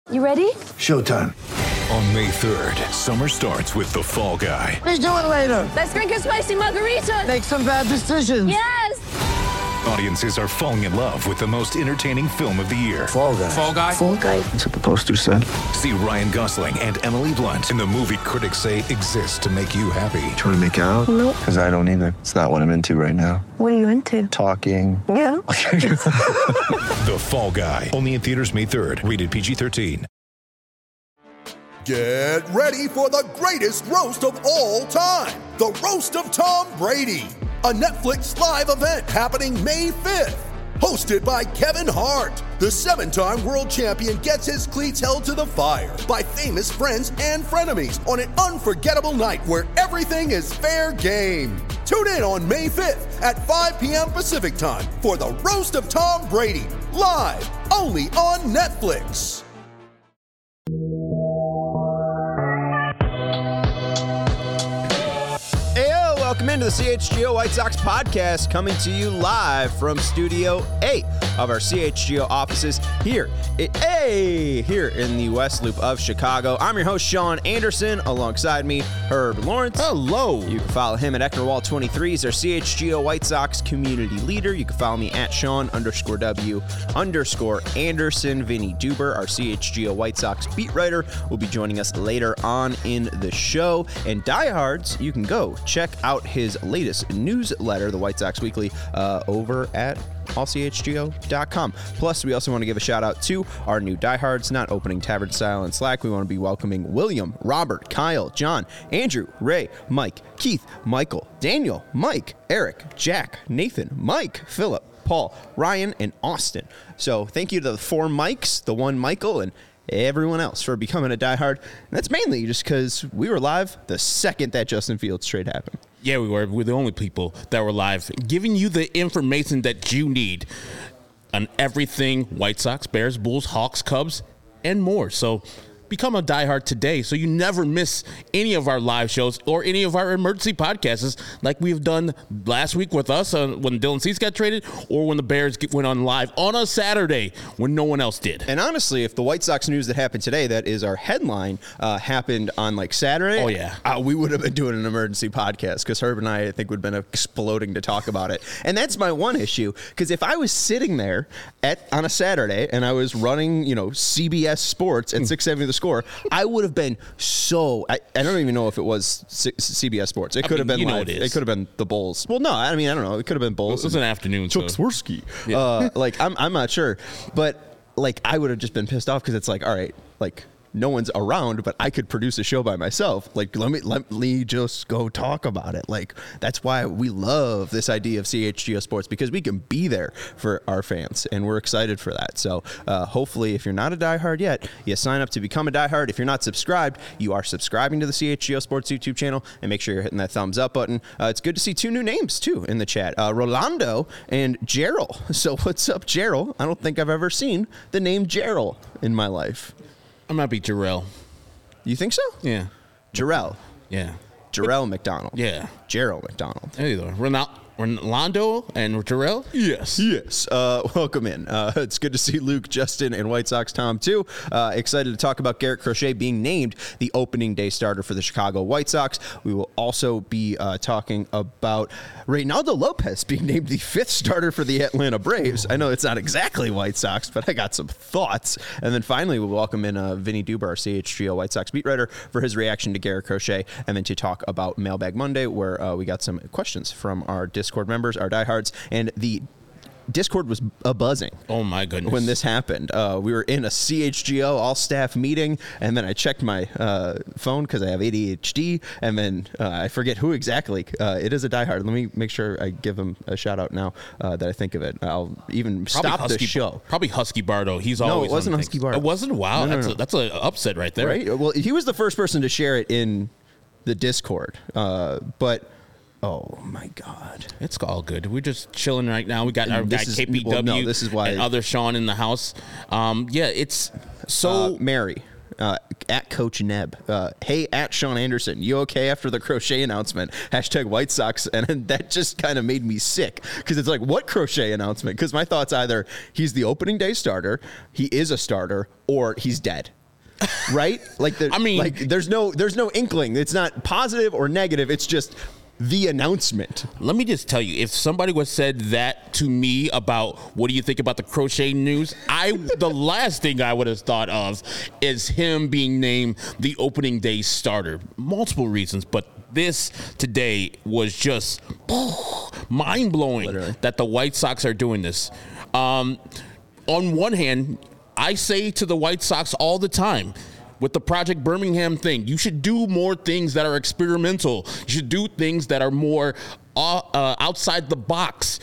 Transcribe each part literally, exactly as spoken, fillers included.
You ready? Showtime. On May third, summer starts with The Fall Guy. Let's do it later. Let's drink a spicy margarita. Make some bad decisions. Yes! Audiences are falling in love with the most entertaining film of the year. Fall Guy. Fall Guy? Fall Guy. That's what the poster said. See Ryan Gosling and Emily Blunt in the movie critics say exists to make you happy. Trying to make it out? Nope. Because I don't either. It's not what I'm into right now. What are you into? Talking. Yeah. The Fall Guy. Only in theaters May third. Rated P G thirteen. Get ready for the greatest roast of all time, the Roast of Tom Brady, a Netflix live event happening May fifth. Hosted by Kevin Hart, the seven-time world champion gets his cleats held to the fire by famous friends and frenemies on an unforgettable night where everything is fair game. Tune in on May fifth at five p.m. Pacific time for the Roast of Tom Brady, live only on Netflix. Heyo, welcome into the C H G O White Sox podcast, coming to you live from Studio A of our C H G O offices here, hey, here in the West Loop of Chicago. I'm your host, Sean Anderson. Alongside me, Herb Lawrence. Hello. You can follow him at Ecknerwall twenty-three. He's our C H G O White Sox community leader. You can follow me at Sean underscore W underscore Anderson. Vinny Duber, our C H G O White Sox beat writer, will be joining us later on in the show. And diehards, you can go check out his latest newsletter, the White Sox Weekly, uh, over at all c h g o dot com. Plus, we also want to give a shout out to our new diehards, not opening tavern style in Slack. We want to be welcoming William, Robert, Kyle, John, Andrew, Ray, Mike, Keith, Michael, Daniel, Mike, Eric, Jack, Nathan, Mike, Philip, Paul, Ryan, and Austin. So thank you to the four Mikes, the one Michael, and everyone else for becoming a diehard. And that's mainly just because we were live the second that Justin Fields trade happened. Yeah, we were. We're the only people that were live, giving you the information that you need on everything White Sox, Bears, Bulls, Hawks, Cubs, and more. So become a diehard today so you never miss any of our live shows or any of our emergency podcasts like we've done last week with us uh, when Dylan Cease got traded, or when the Bears get, went on live on a Saturday when no one else did. And honestly, if the White Sox news that happened today, that is our headline, uh, happened on like Saturday, oh yeah, uh, we would have been doing an emergency podcast because Herb and I, I think, would have been exploding to talk about it. And that's my one issue, because if I was sitting there at on a Saturday and I was running, you know, C B S Sports at six seventy The Score, I would have been so. I, I don't even know if it was C- CBS Sports. It I could have mean, been you know live. it It, is. could have been the Bulls. Well, no, I mean I don't know. It could have been Bulls. It was an afternoon Chuck show. Swirsky. Yeah. Uh, like I'm, I'm not sure, but like I would have just been pissed off because it's like, all right, like no one's around, but I could produce a show by myself. Like, let me let me just go talk about it. Like, that's why we love this idea of C H G O Sports, because we can be there for our fans, and we're excited for that. So uh, hopefully, if you're not a diehard yet, you sign up to become a diehard. If you're not subscribed, you are subscribing to the C H G O Sports YouTube channel, and make sure you're hitting that thumbs up button. Uh, it's good to see two new names, too, in the chat. Uh, Rolando and Gerald. So what's up, Gerald? I don't think I've ever seen the name Gerald in my life. I might be Jarrell. You think so? Yeah. Jarrell. Yeah. Jarrell McDonald. Yeah. Gerald McDonald. There you go. Ronaldo. Rolando and Jarrell? Yes. Yes. Uh, welcome in. Uh, it's good to see Luke, Justin, and White Sox Tom, too. Uh, excited to talk about Garrett Crochet being named the opening day starter for the Chicago White Sox. We will also be uh, talking about Reynaldo Lopez being named the fifth starter for the Atlanta Braves. I know it's not exactly White Sox, but I got some thoughts. And then finally, we'll welcome in uh, Vinny Duber, our C H G O White Sox beat writer, for his reaction to Garrett Crochet, and then to talk about Mailbag Monday, where uh, we got some questions from our Discord members, our diehards, and the Discord was a buzzing. Oh my goodness! When this happened, uh, we were in a C H G O all staff meeting, and then I checked my uh, phone because I have A D H D, and then uh, I forget who exactly. Uh, it is a diehard. Let me make sure I give him a shout out now uh, that I think of it. I'll even probably stop Husky, the show. Probably Husky Bardo. He's no, always it wasn't on Husky things. Bardo. It wasn't. Wow, no, no, that's no. a, that's an upset right there. Right. Well, he was the first person to share it in the Discord, uh, but. Oh my God! It's all good. We're just chilling right now. We got our guy is, K P W well, no, this is why and other Sean in the house. Um, yeah, it's so uh, Mary. uh, at Coach Neb. Uh, hey, at Sean Anderson, you okay after the Crochet announcement? Hashtag White Sox. And, and that just kind of made me sick because it's like, what Crochet announcement? Because my thoughts either he's the opening day starter, he is a starter, or he's dead. Right? Like the, I mean, like there's no there's no inkling. It's not positive or negative. It's just the announcement. Let me just tell you, if somebody was said that to me about what do you think about the Crochet news, I the last thing I would have thought of is him being named the opening day starter. Multiple reasons, but this today was just oh, mind-blowing. Literally. That the White Sox are doing this. Um, on one hand, I say to the White Sox all the time, with the Project Birmingham thing, you should do more things that are experimental. You should do things that are more uh, uh, outside the box.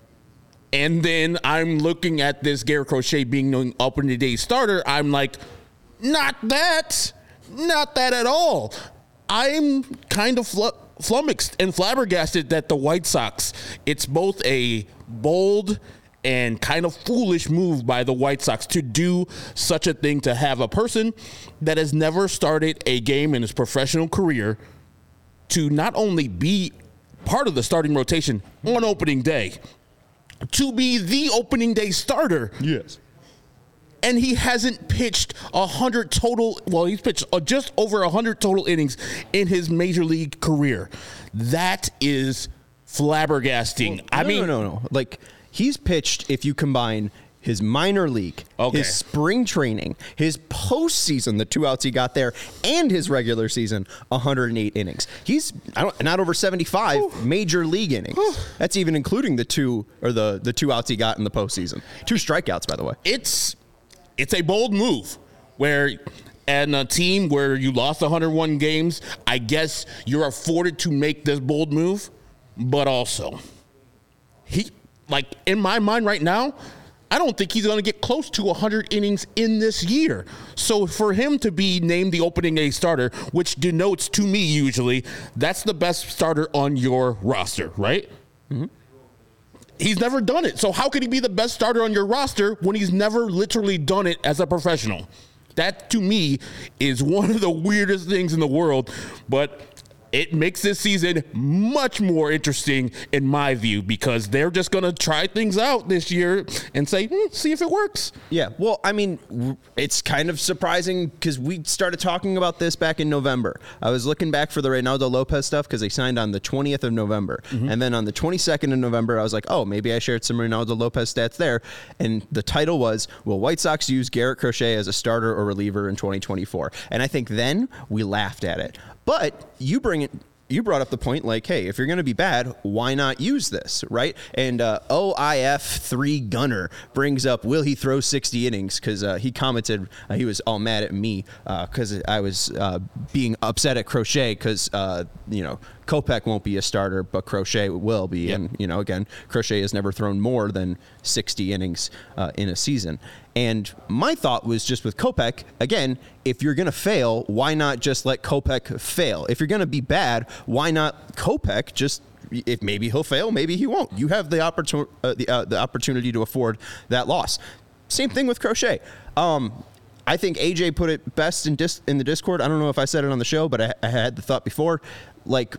And then I'm looking at this Garrett Crochet being an opening day starter. I'm like, not that. Not that at all. I'm kind of fl- flummoxed and flabbergasted that the White Sox, it's both a bold and kind of foolish move by the White Sox to do such a thing, to have a person that has never started a game in his professional career to not only be part of the starting rotation on opening day, to be the opening day starter. Yes. And he hasn't pitched one hundred total, well, he's pitched just over one hundred total innings in his major league career. That is flabbergasting. Well, I no, mean, no, no, no. Like, he's pitched, if you combine his minor league, okay. his spring training, his postseason, the two outs he got there, and his regular season, one hundred eight innings. He's I don't, not over seventy-five Ooh. major league innings. Ooh. That's even including the two or the the two outs he got in the postseason. Two strikeouts, by the way. It's it's a bold move where. And a team where you lost one hundred one games, I guess you're afforded to make this bold move, but also he. Like, in my mind right now, I don't think he's going to get close to one hundred innings in this year. So for him to be named the opening day starter, which denotes to me usually, that's the best starter on your roster, right? Mm-hmm. He's never done it. So how could he be the best starter on your roster when he's never literally done it as a professional? That, to me, is one of the weirdest things in the world, but it makes this season much more interesting in my view because they're just going to try things out this year and say, hmm, see if it works. Yeah, well, I mean, it's kind of surprising because we started talking about this back in November. I was looking back for the Reynaldo Lopez stuff because they signed on the twentieth of November. Mm-hmm. And then on the twenty-second of November, I was like, oh, maybe I shared some Reynaldo Lopez stats there. And the title was, will White Sox use Garrett Crochet as a starter or reliever in twenty twenty-four? And I think then we laughed at it. But you bring it. You brought up the point like, hey, if you're going to be bad, why not use this, right? And uh, O I F three Gunner brings up, will he throw sixty innings? Because uh, he commented, uh, he was all mad at me because uh, I was uh, being upset at Crochet because, uh, you know, Kopech won't be a starter, but Crochet will be. Yep. And, you know, again, Crochet has never thrown more than sixty innings uh, in a season. And my thought was just with Kopech, again, if you're going to fail, why not just let Kopech fail? If you're going to be bad, why not Kopech just, if maybe he'll fail, maybe he won't. You have the, opportun- uh, the, uh, the opportunity to afford that loss. Same thing with Crochet. Um, I think A J put it best in, dis- in the Discord. I don't know if I said it on the show, but I, I had the thought before. Like,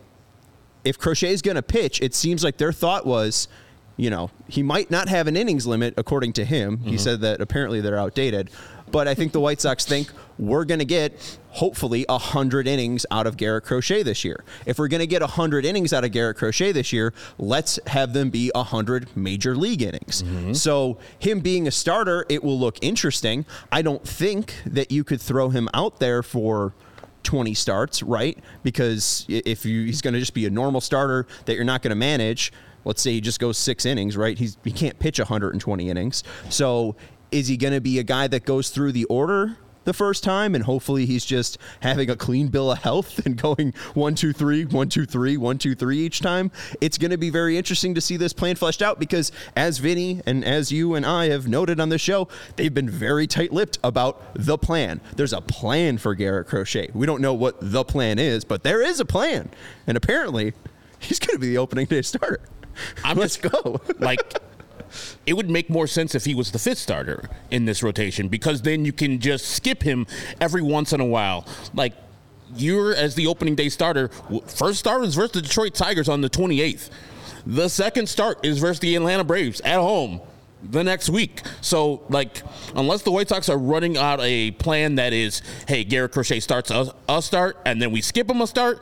if Crochet's going to pitch, it seems like their thought was, you know, he might not have an innings limit, according to him. Mm-hmm. He said that apparently they're outdated. But I think the White Sox think we're going to get, hopefully, one hundred innings out of Garrett Crochet this year. If we're going to get one hundred innings out of Garrett Crochet this year, let's have them be one hundred major league innings. Mm-hmm. So him being a starter, it will look interesting. I don't think that you could throw him out there for twenty starts, right? Because if you, he's going to just be a normal starter that you're not going to manage. Let's say he just goes six innings, right? He's, he can't pitch one hundred twenty innings. So is he going to be a guy that goes through the order the first time and hopefully he's just having a clean bill of health and going one, two, three, one, two, three, one, two, three each time? It's going to be very interesting to see this plan fleshed out because as Vinny and as you and I have noted on the show, they've been very tight-lipped about the plan. There's a plan for Garrett Crochet. We don't know what the plan is, but there is a plan. And apparently he's going to be the opening day starter. I'm Let's just, go. Like, it would make more sense if he was the fifth starter in this rotation, because then you can just skip him every once in a while. Like, you're, as the opening day starter, first start is versus the Detroit Tigers on the twenty-eighth. The second start is versus the Atlanta Braves at home the next week. So, like, unless the White Sox are running out a plan that is, hey, Garrett Crochet starts a, a start, and then we skip him a start,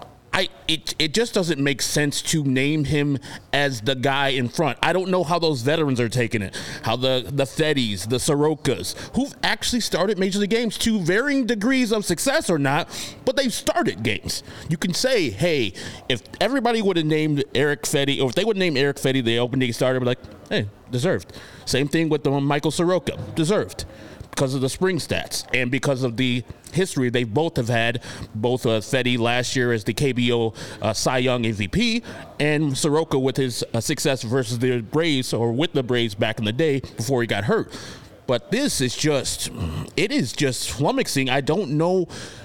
I it it just doesn't make sense to name him as the guy in front. I don't know how those veterans are taking it, how the, the Fettys, the Sorokas, who've actually started Major League games to varying degrees of success or not, but they've started games. You can say, hey, if everybody would have named Erick Fedde, or if they would name Erick Fedde the opening starter, be like, hey, deserved. Same thing with the Michael Soroka, deserved. Because of the spring stats and because of the history they both have had, both uh, Fedde last year as the K B O uh, Cy Young M V P, and Soroka with his uh, success versus the Braves, or with the Braves back in the day before he got hurt. But this is just, it is just flummoxing. I don't know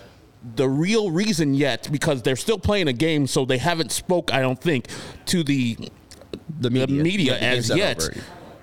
the real reason yet, because they're still playing a game, so they haven't spoke, I don't think, to the, the media, the media the as yet. Over.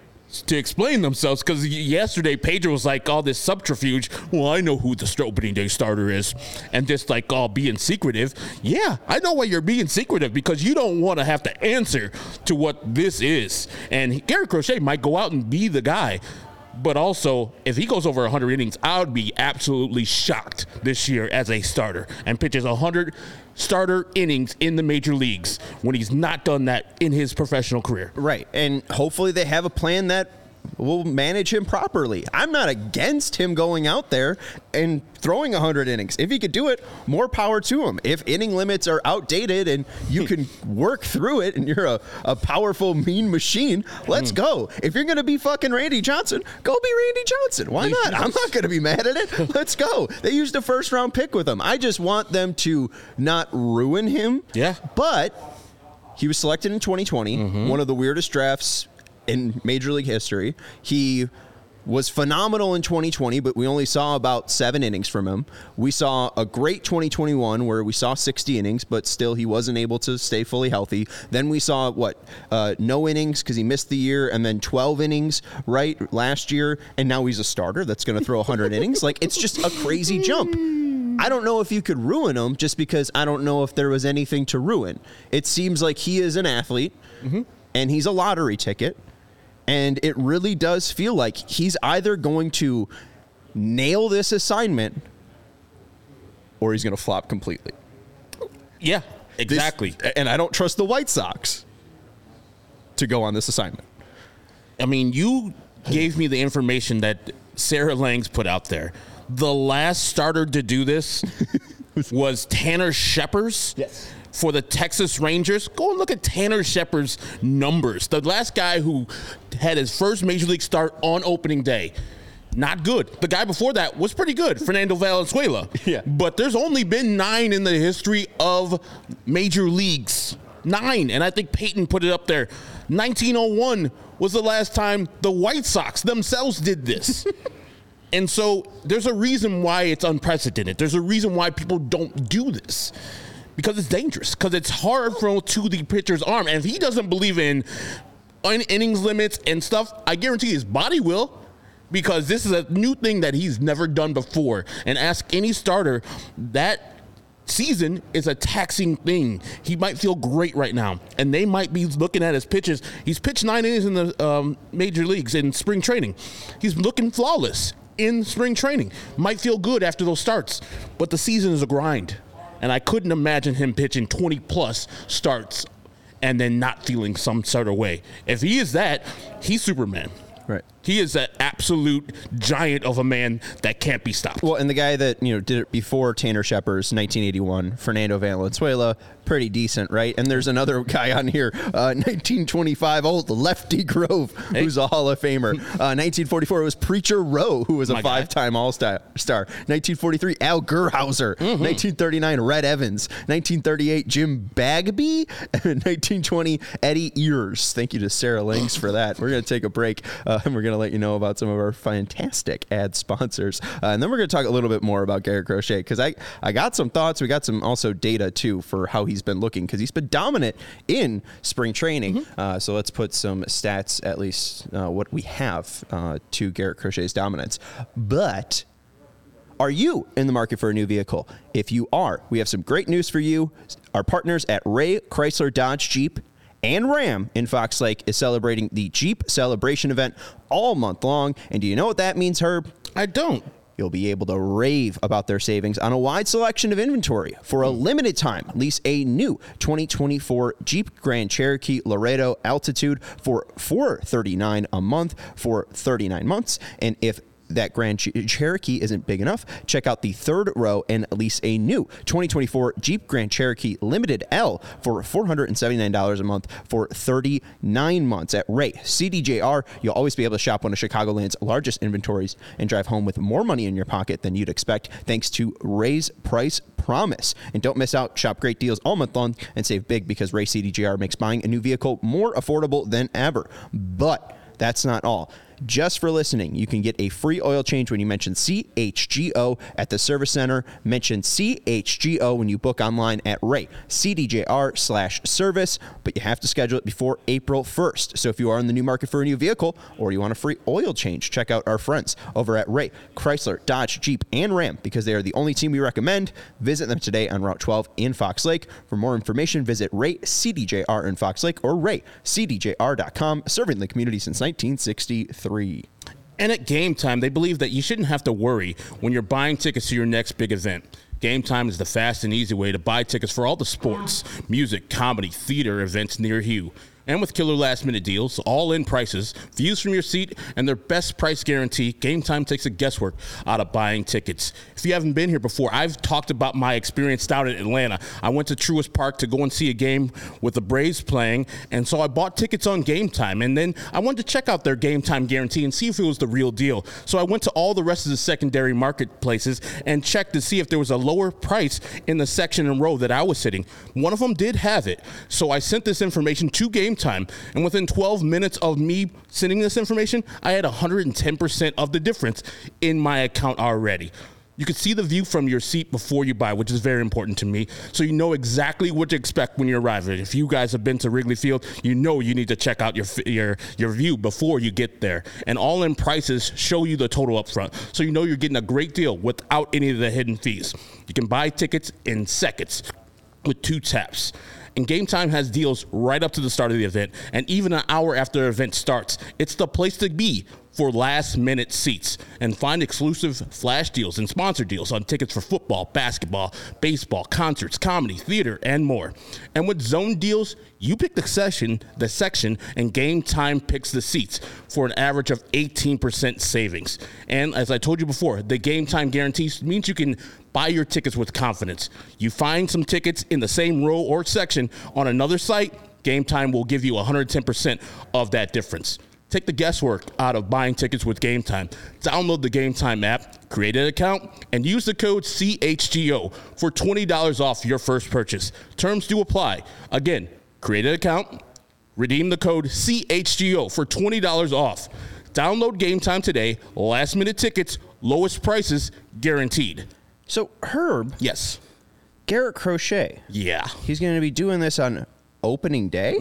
To explain themselves, because yesterday Pedro was like all this subterfuge. Well, I know who the opening day starter is, and just like all being secretive. Yeah, I know why you're being secretive, because you don't want to have to answer to what this is. And Garrett Crochet might go out and be the guy, but also if he goes over one hundred innings, I would be absolutely shocked this year as a starter and pitches one hundred starter innings in the major leagues when he's not done that in his professional career. Right. And hopefully they have a plan that will manage him properly. I'm not against him going out there and throwing one hundred innings. If he could do it, more power to him. If inning limits are outdated and you can work through it and you're a, a powerful, mean machine, let's mm. go. If you're going to be fucking Randy Johnson, go be Randy Johnson. Why not? I'm not going to be mad at it. Let's go. They used a first round pick with him. I just want them to not ruin him. Yeah. But he was selected in twenty twenty, mm-hmm. one of the weirdest drafts in Major League history. He was phenomenal in twenty twenty, but we only saw about seven innings from him. We saw a great twenty twenty-one where we saw sixty innings, but still he wasn't able to stay fully healthy. Then we saw, what, uh, no innings because he missed the year, and then twelve innings, right, last year, and now he's a starter that's going to throw one hundred innings. Like, it's just a crazy jump. I don't know if you could ruin him, just because I don't know if there was anything to ruin. It seems like he is an athlete, mm-hmm. and he's a lottery ticket. And it really does feel like he's either going to nail this assignment or he's going to flop completely. Yeah, exactly. This, and I don't trust the White Sox to go on this assignment. I mean, you gave me the information that Sarah Langs put out there. The last starter to do this was Tanner Scheppers. Yes. For the Texas Rangers. Go and look at Tanner Shepard's numbers. The last guy who had his first Major League start on opening day. Not good. The guy before that was pretty good, Fernando Valenzuela. Yeah. But there's only been nine in the history of Major Leagues. Nine. And I think Peyton put it up there. nineteen oh one was the last time the White Sox themselves did this. And so there's a reason why it's unprecedented. There's a reason why people don't do this. Because it's dangerous. Because it's hard for to the pitcher's arm. And if he doesn't believe in innings limits and stuff, I guarantee his body will. Because this is a new thing that he's never done before. And ask any starter, that season is a taxing thing. He might feel great right now. And they might be looking at his pitches. He's pitched nine innings in the um, major leagues in spring training. He's looking flawless in spring training. Might feel good after those starts. But the season is a grind. And I couldn't imagine him pitching twenty plus starts and then not feeling some sort of way. If he is that, he's Superman. Right. He is an absolute giant of a man that can't be stopped. Well, and the guy that, you know, did it before Tanner Scheppers, nineteen eighty-one, Fernando Valenzuela, pretty decent, right? And there's another guy on here, uh, nineteen twenty-five, old Lefty Grove, hey. who's a Hall of Famer. Uh, nineteen forty-four, it was Preacher Rowe, who was a My five-time guy. All-Star. Star. nineteen forty-three, Al Gerhauser. Mm-hmm. nineteen thirty-nine, Red Evans. nineteen thirty-eight, Jim Bagby. And nineteen twenty, Eddie Ears. Thank you to Sarah Langs for that. We're going to take a break, uh, and we're going going to let you know about some of our fantastic ad sponsors. Uh, and then we're going to talk a little bit more about Garrett Crochet because I, I got some thoughts. We got some also data, too, for how he's been looking because he's been dominant in spring training. Mm-hmm. Uh, so let's put some stats, at least uh, what we have, uh, to Garrett Crochet's dominance. But are you in the market for a new vehicle? If you are, we have some great news for you. Our partners at Ray Chrysler Dodge Jeep and Ram in Fox Lake is celebrating the Jeep Celebration event all month long. And do you know what that means, Herb? I don't. You'll be able to rave about their savings on a wide selection of inventory. For a limited time, lease a new twenty twenty-four Jeep Grand Cherokee Laredo Altitude for four hundred thirty-nine dollars a month for thirty-nine months. And if that Grand Cherokee isn't big enough, check out the third row and lease a new twenty twenty-four Jeep Grand Cherokee Limited L for four hundred seventy-nine dollars a month for thirty-nine months. At Ray C D J R, you'll always be able to shop one of Chicagoland's largest inventories and drive home with more money in your pocket than you'd expect thanks to Ray's Price Promise. And don't miss out. Shop great deals all month long and save big because Ray C D J R makes buying a new vehicle more affordable than ever. But that's not all. Just for listening, you can get a free oil change when you mention C H G O at the service center. Mention C H G O when you book online at Ray C D J R slash service, but you have to schedule it before April first. So if you are in the new market for a new vehicle or you want a free oil change, check out our friends over at Ray Chrysler, Dodge, Jeep, and Ram because they are the only team we recommend. Visit them today on Route twelve in Fox Lake. For more information, visit Ray C D J R in Fox Lake or ray c d j r dot com, serving the community since nineteen sixty-three. And at Game Time, they believe that you shouldn't have to worry when you're buying tickets to your next big event. Game Time is the fast and easy way to buy tickets for all the sports, music, comedy, theater events near you. And with killer last-minute deals, all-in prices, views from your seat, and their best price guarantee, Game Time takes the guesswork out of buying tickets. If you haven't been here before, I've talked about my experience down in Atlanta. I went to Truist Park to go and see a game with the Braves playing, and so I bought tickets on Game Time. And then I wanted to check out their Game Time guarantee and see if it was the real deal. So I went to all the rest of the secondary marketplaces and checked to see if there was a lower price in the section and row that I was sitting. One of them did have it. So I sent this information to Game Time, and within twelve minutes of me sending this information, I had one hundred ten percent of the difference in my account already. You can see the view from your seat before you buy, which is very important to me, so you know exactly what to expect when you arrive. If you guys have been to Wrigley Field, you know you need to check out your your your view before you get there. And all-in prices show you the total up front, so you know you're getting a great deal without any of the hidden fees. You can buy tickets in seconds with two taps. And Game Time has deals right up to the start of the event, and even an hour after the event starts. It's the place to be for last-minute seats. And find exclusive flash deals and sponsor deals on tickets for football, basketball, baseball, concerts, comedy, theater, and more. And with zone deals, you pick the section, the section, and Game Time picks the seats for an average of eighteen percent savings. And as I told you before, the Game Time guarantee means you can buy your tickets with confidence. You find some tickets in the same row or section on another site, Game Time will give you one hundred ten percent of that difference. Take the guesswork out of buying tickets with Game Time. Download the Game Time app, create an account, and use the code C H G O for twenty dollars off your first purchase. Terms do apply. Again, create an account, redeem the code C H G O for twenty dollars off. Download Game Time today. Last minute tickets, lowest prices guaranteed. So, Herb. Yes. Garrett Crochet. Yeah. He's going to be doing this on opening day?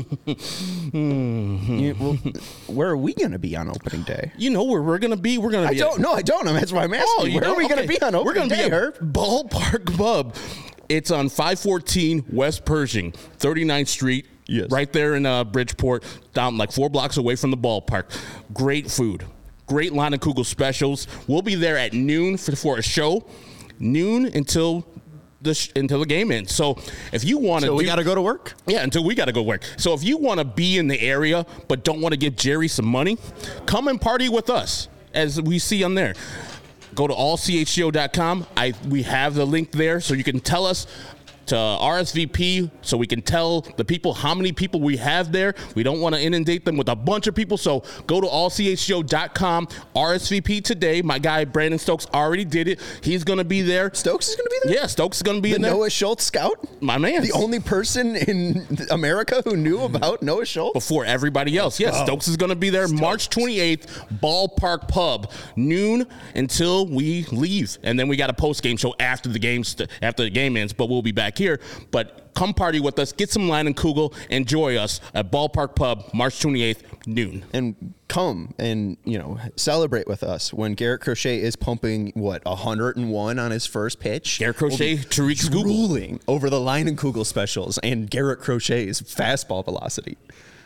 mm-hmm. you, well, where are we going to be on opening day? You know where we're going to be. We're going to be. I don't know. I don't know. That's why I'm asking. Oh, where are we okay. going to be on opening we're gonna day, be at Herb? Ballpark Pub. It's on five fourteen West Pershing, thirty-ninth Street. Yes. Right there in uh, Bridgeport, down like four blocks away from the ballpark. Great food. Great Kugel specials. We'll be there at noon for, for a show. Noon until the sh- until the game ends. So if you want to, so we got to go to work. Yeah, until we got to go work. So if you want to be in the area but don't want to give Jerry some money, come and party with us, as we see on there. Go to all c h g o dot com. I we have the link there, so you can tell us to R S V P so we can tell the people how many people we have there. We don't want to inundate them with a bunch of people, so go to all c h g o dot com, R S V P today. My guy Brandon Stokes already did it. He's going to be there. Stokes is going to be there? Yeah, Stokes is going to be the in there. Noah Schultz scout? My man. The only person in America who knew about Noah Schultz? Before everybody else. Yes, oh. Stokes is going to be there Stokes. March twenty-eighth, Ballpark Pub, noon until we leave. And then we got a post-game show after the game, st- after the game ends, but we'll be back here. But come party with us, get some Leinenkugel, enjoy us at Ballpark Pub, March twenty-eighth, noon. And come and, you know, celebrate with us when Garrett Crochet is pumping, what, one hundred one on his first pitch? Garrett Crochet, Tariq Skubal. Drooling over the Leinenkugel specials and Garrett Crochet's fastball velocity.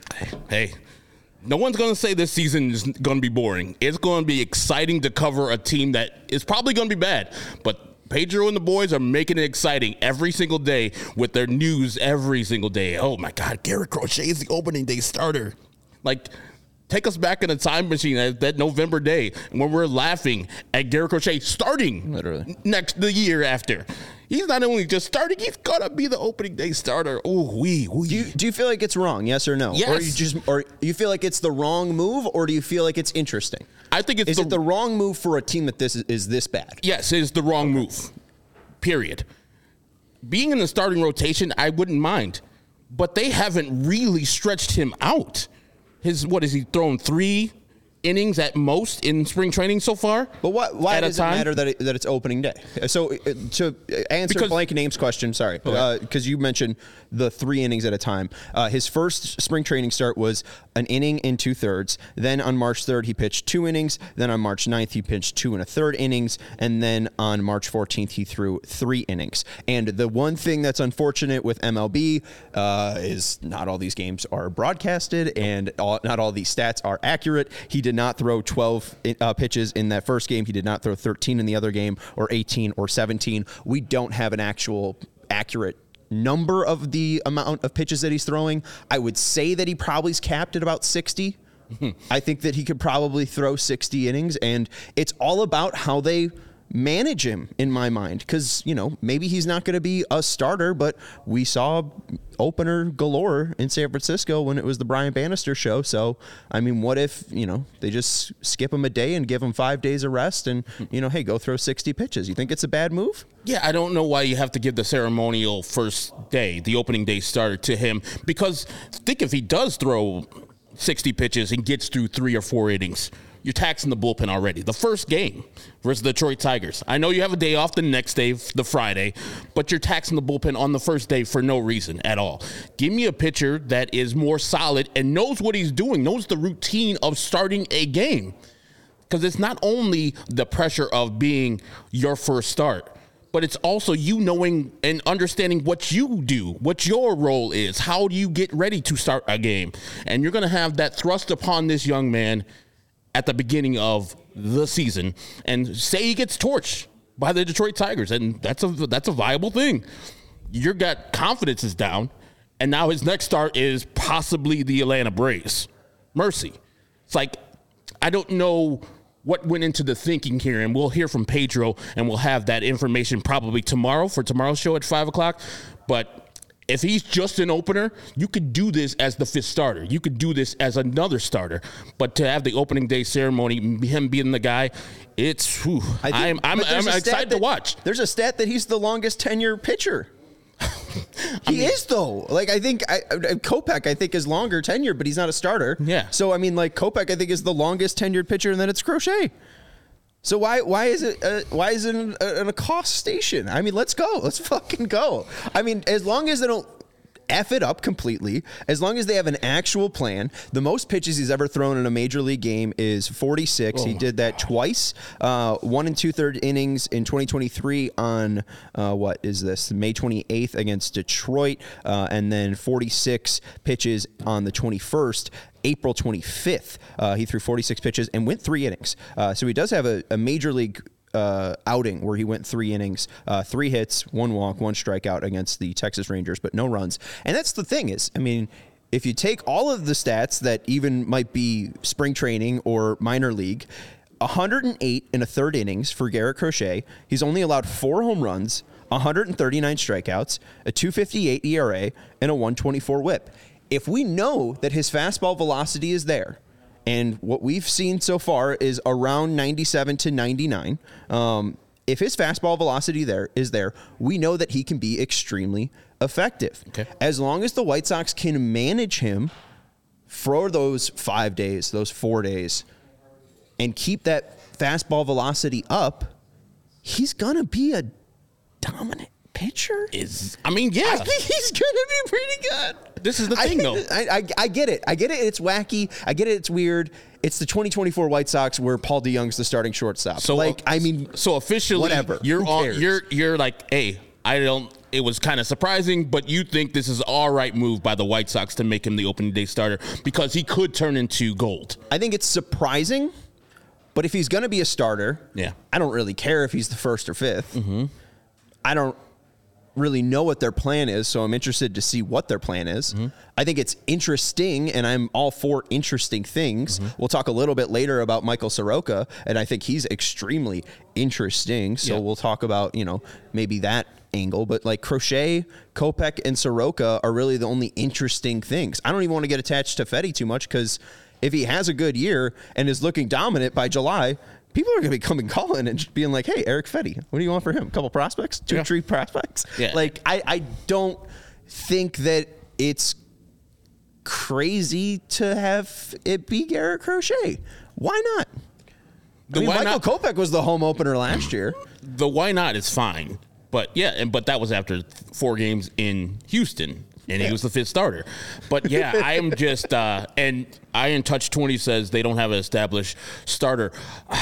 Hey, no one's going to say this season is going to be boring. It's going to be exciting to cover a team that is probably going to be bad, but Pedro and the boys are making it exciting every single day with their news every single day. Oh, my God, Garrett Crochet is the opening day starter. Like, take us back in a time machine at that November day when we're laughing at Garrett Crochet starting literally next the year after. He's not only just starting, he's going to be the opening day starter. Oh, wee, wee. Do you, do you feel like it's wrong, yes or no? Yes. Or you just, or you feel like it's the wrong move, or do you feel like it's interesting? I think it's Is the, it the wrong move for a team that this is, is this bad? Yes, it is the wrong move, period. Being in the starting rotation, I wouldn't mind, but they haven't really stretched him out. His, what is he thrown three innings at most in spring training so far? But why, why does it matter that, it, that it's opening day? So uh, to answer because, blank names question, sorry, because okay. uh, you mentioned the three innings at a time. Uh, his first spring training start was an inning and two thirds. Then on March third, he pitched two innings. Then on March ninth, he pitched two and a third innings. And then on March fourteenth, he threw three innings. And the one thing that's unfortunate with M L B uh, is not all these games are broadcasted and all, not all these stats are accurate. He did not throw twelve uh, pitches in that first game. He did not throw thirteen in the other game, or eighteen or seventeen. We don't have an actual accurate number of the amount of pitches that he's throwing. I would say that he probably's capped at about sixty. I think that he could probably throw sixty innings, and it's all about how they manage him in my mind, because, you know, maybe he's not going to be a starter, but we saw opener galore in San Francisco when it was the Brian Bannister show. So, I mean, what if, you know, they just skip him a day and give him five days of rest and, you know, hey, go throw sixty pitches? You think it's a bad move? Yeah, I don't know why you have to give the ceremonial first day, the opening day starter, to him, because think if he does throw sixty pitches and gets through three or four innings, you're taxing the bullpen already. The first game versus the Detroit Tigers. I know you have a day off the next day, the Friday, but you're taxing the bullpen on the first day for no reason at all. Give me a pitcher that is more solid and knows what he's doing, knows the routine of starting a game. Because it's not only the pressure of being your first start, but it's also you knowing and understanding what you do, what your role is. How do you get ready to start a game? And you're going to have that thrust upon this young man at the beginning of the season, and say he gets torched by the Detroit Tigers, and that's a that's a viable thing. Your got confidence is down, and now his next start is possibly the Atlanta Braves. Mercy. It's like, I don't know what went into the thinking here, and we'll hear from Pedro, and we'll have that information probably tomorrow for tomorrow's show at five o'clock, but if he's just an opener, you could do this as the fifth starter. You could do this as another starter. But to have the opening day ceremony, him being the guy, it's, whew, I think, I'm, I'm, I'm excited that, to watch. There's a stat that he's the longest tenure pitcher. he mean, is, though. Like, I think I, Kopech, I think, is longer tenure, but he's not a starter. Yeah. So, I mean, like, Kopech, I think, is the longest tenured pitcher, and then it's Crochet. So why why is it uh, why is it in a, in a cost station? I mean, let's go. Let's fucking go. I mean, as long as they don't F it up completely, as long as they have an actual plan. The most pitches he's ever thrown in a major league game is forty-six. Oh he did that twice, uh, one and two-third innings in twenty twenty-three on, uh, what is this, May twenty-eighth against Detroit, uh, and then forty-six pitches on the twenty-first. April twenty-fifth, uh, he threw forty-six pitches and went three innings. Uh, so he does have a, a major league uh, outing where he went three innings, uh, three hits, one walk, one strikeout against the Texas Rangers, but no runs. And that's the thing is, I mean, if you take all of the stats that even might be spring training or minor league, one hundred eight and a third innings for Garrett Crochet. He's only allowed four home runs, one hundred thirty-nine strikeouts, a two fifty-eight E R A, and a one twenty-four whip. If we know that his fastball velocity is there, and what we've seen so far is around ninety-seven to ninety-nine, um, if his fastball velocity there is there, we know that he can be extremely effective. Okay. As long as the White Sox can manage him for those five days, those four days, and keep that fastball velocity up, he's going to be a dominant pitcher. Is I mean, yeah. I think he's going to be pretty good. This is the I, thing, though. I, I, I get it. I get it. It's wacky. I get it. It's weird. It's the twenty twenty-four White Sox where Paul DeYoung's the starting shortstop. So, like, I mean, so officially, whatever. You're Who on. cares? You're you're like, hey, I don't. It was kind of surprising, but you think this is all right move by the White Sox to make him the opening day starter because he could turn into gold. I think it's surprising, but if he's going to be a starter, yeah, I don't really care if he's the first or fifth. Mm-hmm. I don't really know what their plan is, so I'm interested to see what their plan is. Mm-hmm. I think it's interesting, and I'm all for interesting things. Mm-hmm. We'll talk a little bit later about Michael Soroka, and I think he's extremely interesting. So yeah. we'll talk about, you know, maybe that angle, but like Crochet, Kopech, and Soroka are really the only interesting things. I don't even want to get attached to Fedde too much because if he has a good year and is looking dominant by July, people are going to be coming calling and being like, hey, Erick Fedde, what do you want for him? A couple prospects? Two, yeah. three prospects? Yeah. Like, I, I don't think that it's crazy to have it be Garrett Crochet. Why not? The I mean, why Michael not? Kopech was the home opener last year. The why not is fine. But, yeah, and but that was after four games in Houston. And yeah. he was the fifth starter. But, yeah, I am just uh, – and Iron Touch twenty says they don't have an established starter.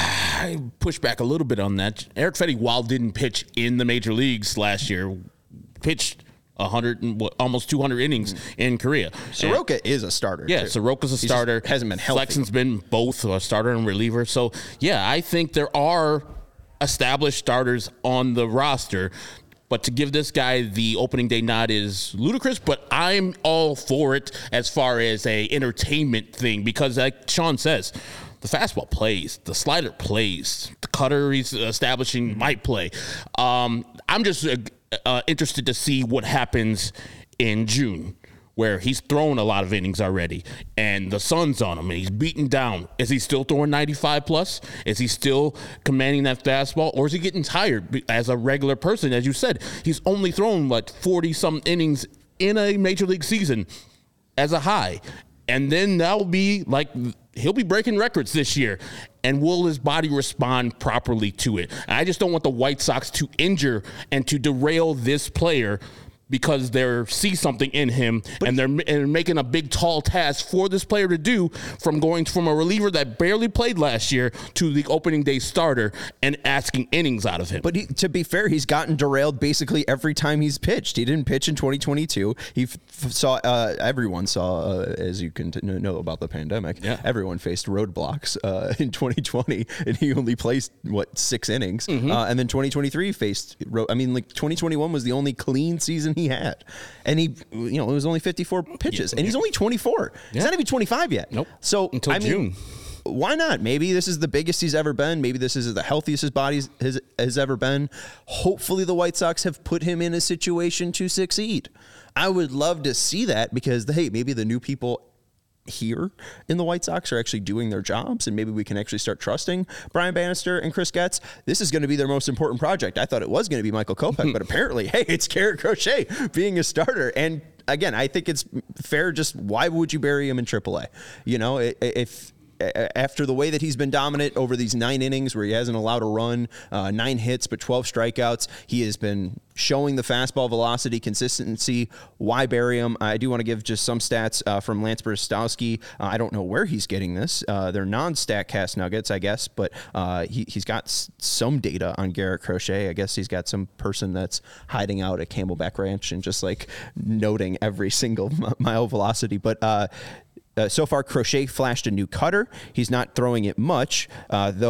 I push back a little bit on that. Erick Fedde, while didn't pitch in the major leagues last year, pitched one hundred and what, almost two hundred innings mm-hmm. in Korea. Soroka and, is a starter. Yeah, too. Soroka's a He starter. hasn't been healthy. Flexen's been both a starter and reliever. So, yeah, I think there are established starters on the roster. But to give this guy the opening day nod is ludicrous, but I'm all for it as far as a entertainment thing because like Sean says, the fastball plays, the slider plays, the cutter he's establishing might play. Um, I'm just uh, uh, interested to see what happens in June where he's thrown a lot of innings already and the sun's on him and he's beaten down. Is he still throwing ninety-five plus? Is he still commanding that fastball? Or is he getting tired as a regular person? As you said, he's only thrown, what, forty-some innings in a major league season as a high. And then that'll be like, he'll be breaking records this year. And will his body respond properly to it? And I just don't want the White Sox to injure and to derail this player because they see something in him but and they're and making a big, tall task for this player to do from going from a reliever that barely played last year to the opening day starter and asking innings out of him. But he, to be fair, he's gotten derailed basically every time he's pitched. He didn't pitch in twenty twenty-two. He f- saw, uh, everyone saw, uh, as you can t- know about the pandemic, yeah. everyone faced roadblocks uh, in twenty twenty, and he only placed, what, six innings. Mm-hmm. Uh, and then twenty twenty-three faced, ro- I mean, like twenty twenty-one was the only clean season he had, and he, you know, it was only fifty-four pitches, yeah. and he's only twenty-four. Yeah. He's not even twenty-five yet. Nope. So until I June. Mean, why not? Maybe this is the biggest he's ever been. Maybe this is the healthiest his body has, has ever been. Hopefully, the White Sox have put him in a situation to succeed. I would love to see that because hey, maybe the new people here in the White Sox are actually doing their jobs, and maybe we can actually start trusting Brian Bannister and Chris Getz. This is going to be their most important project. I thought it was going to be Michael Kopech, but apparently, hey, it's Garrett Crochet being a starter. And again, I think it's fair. Just why would you bury him in triple A? You know, if after the way that he's been dominant over these nine innings where he hasn't allowed a run, uh, nine hits, but twelve strikeouts, he has been showing the fastball velocity, consistency. Why bury him? I do want to give just some stats uh, from Lance Berestowski. Uh, I don't know where he's getting this. Uh, they're non-StatCast nuggets, I guess, but uh, he, he's got s- some data on Garrett Crochet. I guess he's got some person that's hiding out at Camelback Ranch and just like noting every single mile velocity. But uh, Uh, so far, Crochet flashed a new cutter. He's not throwing it much, uh, though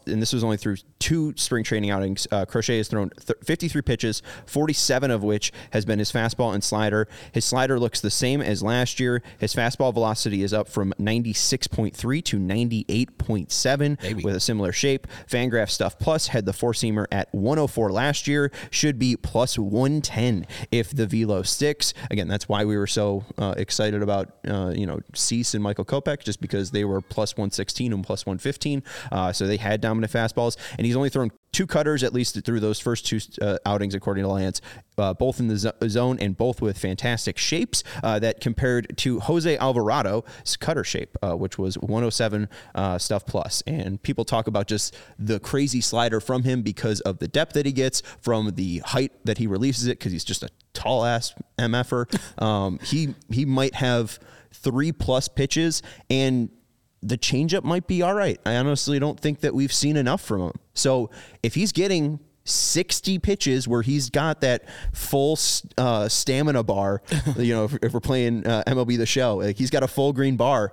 and this was only through two spring training outings, uh, Crochet has thrown th- fifty-three pitches, forty-seven of which has been his fastball and slider. His slider looks the same as last year. His fastball velocity is up from ninety-six point three to ninety-eight point seven with a similar shape. Fangraph Stuff Plus had the four-seamer at one oh four last year, should be plus one ten if the velo sticks. Again, that's why we were so uh, excited about, uh, you know, Cease and Michael Kopech, just because they were plus one sixteen and plus one fifteen. Uh, so they had dominant fastballs, and he's only thrown two cutters, at least through those first two uh, outings, according to Lance, uh, both in the zo- zone and both with fantastic shapes uh, that compared to Jose Alvarado's cutter shape, uh, which was one oh seven uh, Stuff Plus. And people talk about just the crazy slider from him because of the depth that he gets, from the height that he releases it, because he's just a tall-ass M F-er. Um, he, he might have three-plus pitches, and the changeup might be all right. I honestly don't think that we've seen enough from him. So if he's getting sixty pitches where he's got that full uh, stamina bar, you know, if, if we're playing uh, M L B The Show, like he's got a full green bar,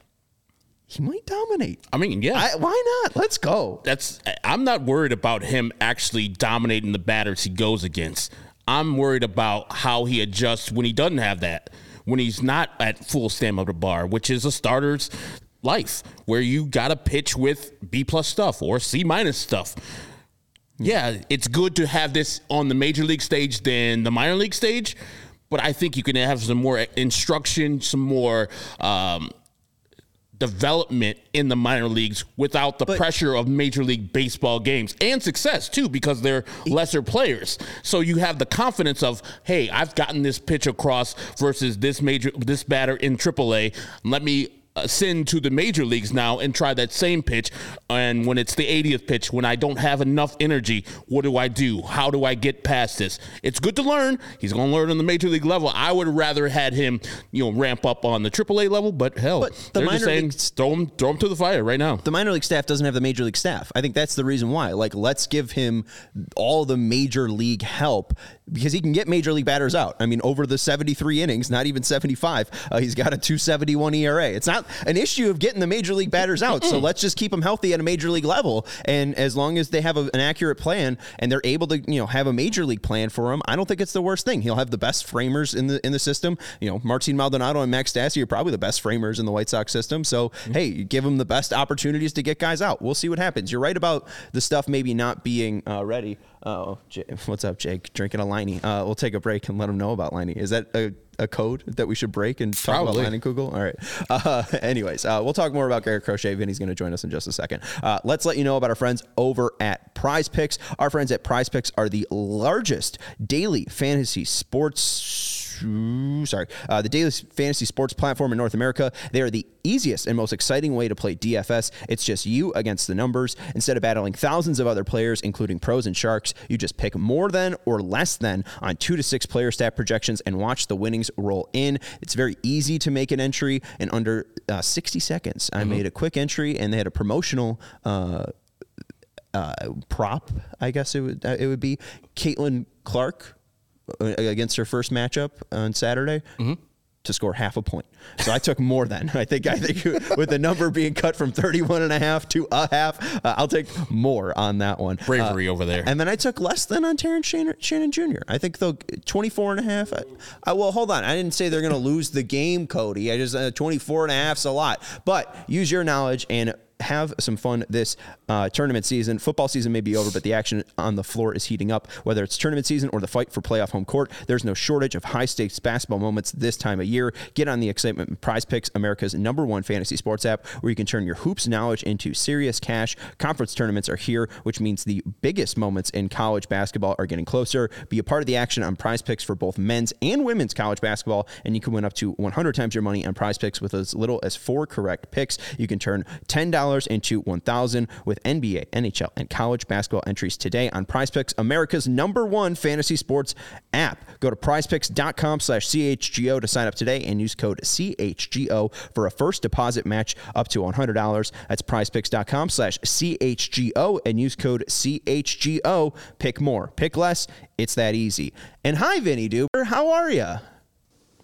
he might dominate. I mean, yeah. I, why not? Let's go. That's. I'm not worried about him actually dominating the batters he goes against. I'm worried about how he adjusts when he doesn't have that, when he's not at full stamina bar, which is a starter's life, where you got to pitch with B plus stuff or C minus stuff. Yeah, it's good to have this on the major league stage than the minor league stage, but I think you can have some more instruction, some more um, development in the minor leagues without the but, pressure of Major League Baseball games, and success too, because they're lesser players. So you have the confidence of, hey, I've gotten this pitch across versus this major this batter in triple A. Let me ascend to the major leagues now and try that same pitch. And when it's the eightieth pitch, when I don't have enough energy, what do I do? How do I get past this? It's good to learn. He's going to learn on the major league level. I would have rather had him, you know, ramp up on the triple A level, but hell, but the they're just saying, leagues, throw him, throw him to the fire right now. The minor league staff doesn't have the major league staff. I think that's the reason why. Like, let's give him all the major league help, because he can get major league batters out. I mean, over the seventy-three innings, not even seventy-five, uh, he's got a two seventy-one E R A. It's not an issue of getting the major league batters out. Mm-mm. So let's just keep them healthy at a major league level. And as long as they have a, an accurate plan and they're able to, you know, have a major league plan for him, I don't think it's the worst thing. He'll have the best framers in the in the system. You know, Martin Maldonado and Max Stassi are probably the best framers in the White Sox system. So, mm-hmm. hey, you give them the best opportunities to get guys out. We'll see what happens. You're right about the stuff maybe not being uh, ready. Oh, J- what's up, Jake? Drinking a Liney. Uh, we'll take a break and let him know about Liney. Is that a, a code that we should break and talk Probably. about Leinenkugel? All right. Uh, anyways, uh, we'll talk more about Garrett Crochet. Vinny's going to join us in just a second. Uh, let's let you know about our friends over at Prize Picks. Our friends at Prize Picks are the largest daily fantasy sports Sorry, uh, the daily fantasy sports platform in North America. They are the easiest and most exciting way to play D F S. It's just you against the numbers. Instead of battling thousands of other players, including pros and sharks, you just pick more than or less than on two to six player stat projections and watch the winnings roll in. It's very easy to make an entry in under uh, sixty seconds. I mm-hmm. made a quick entry, and they had a promotional uh, uh, prop, I guess it would uh, it would be Caitlin Clark against her first matchup on Saturday mm-hmm. to score half a point. So I took more than. I think I think with the number being cut from thirty-one and a half to a half, uh, I'll take more on that one. Bravery uh, over there. And then I took less than on Terrence Shannon, Shannon Junior I think they'll twenty-four and a half. I, I, well, hold on. I didn't say they're going to lose the game, Cody. I just uh, twenty-four and a half's a lot. But use your knowledge and have some fun this uh, tournament season. Football season may be over, but the action on the floor is heating up. Whether it's tournament season or the fight for playoff home court, there's no shortage of high-stakes basketball moments this time of year. Get on the excitement with Prize Picks, America's number one fantasy sports app, where you can turn your hoops knowledge into serious cash. Conference tournaments are here, which means the biggest moments in college basketball are getting closer. Be a part of the action on Prize Picks for both men's and women's college basketball, and you can win up to one hundred times your money on Prize Picks with as little as four correct picks. You can turn ten dollars into one thousand dollars with N B A, N H L, and college basketball entries today on Prize Picks, America's number one fantasy sports app. Go to prizepicks.com slash CHGO to sign up today and use code C H G O for a first deposit match up to one hundred dollars. That's prizepicks.com slash CHGO and use code C H G O. Pick more, pick less. It's that easy. And hi, Vinny Duber. How are you?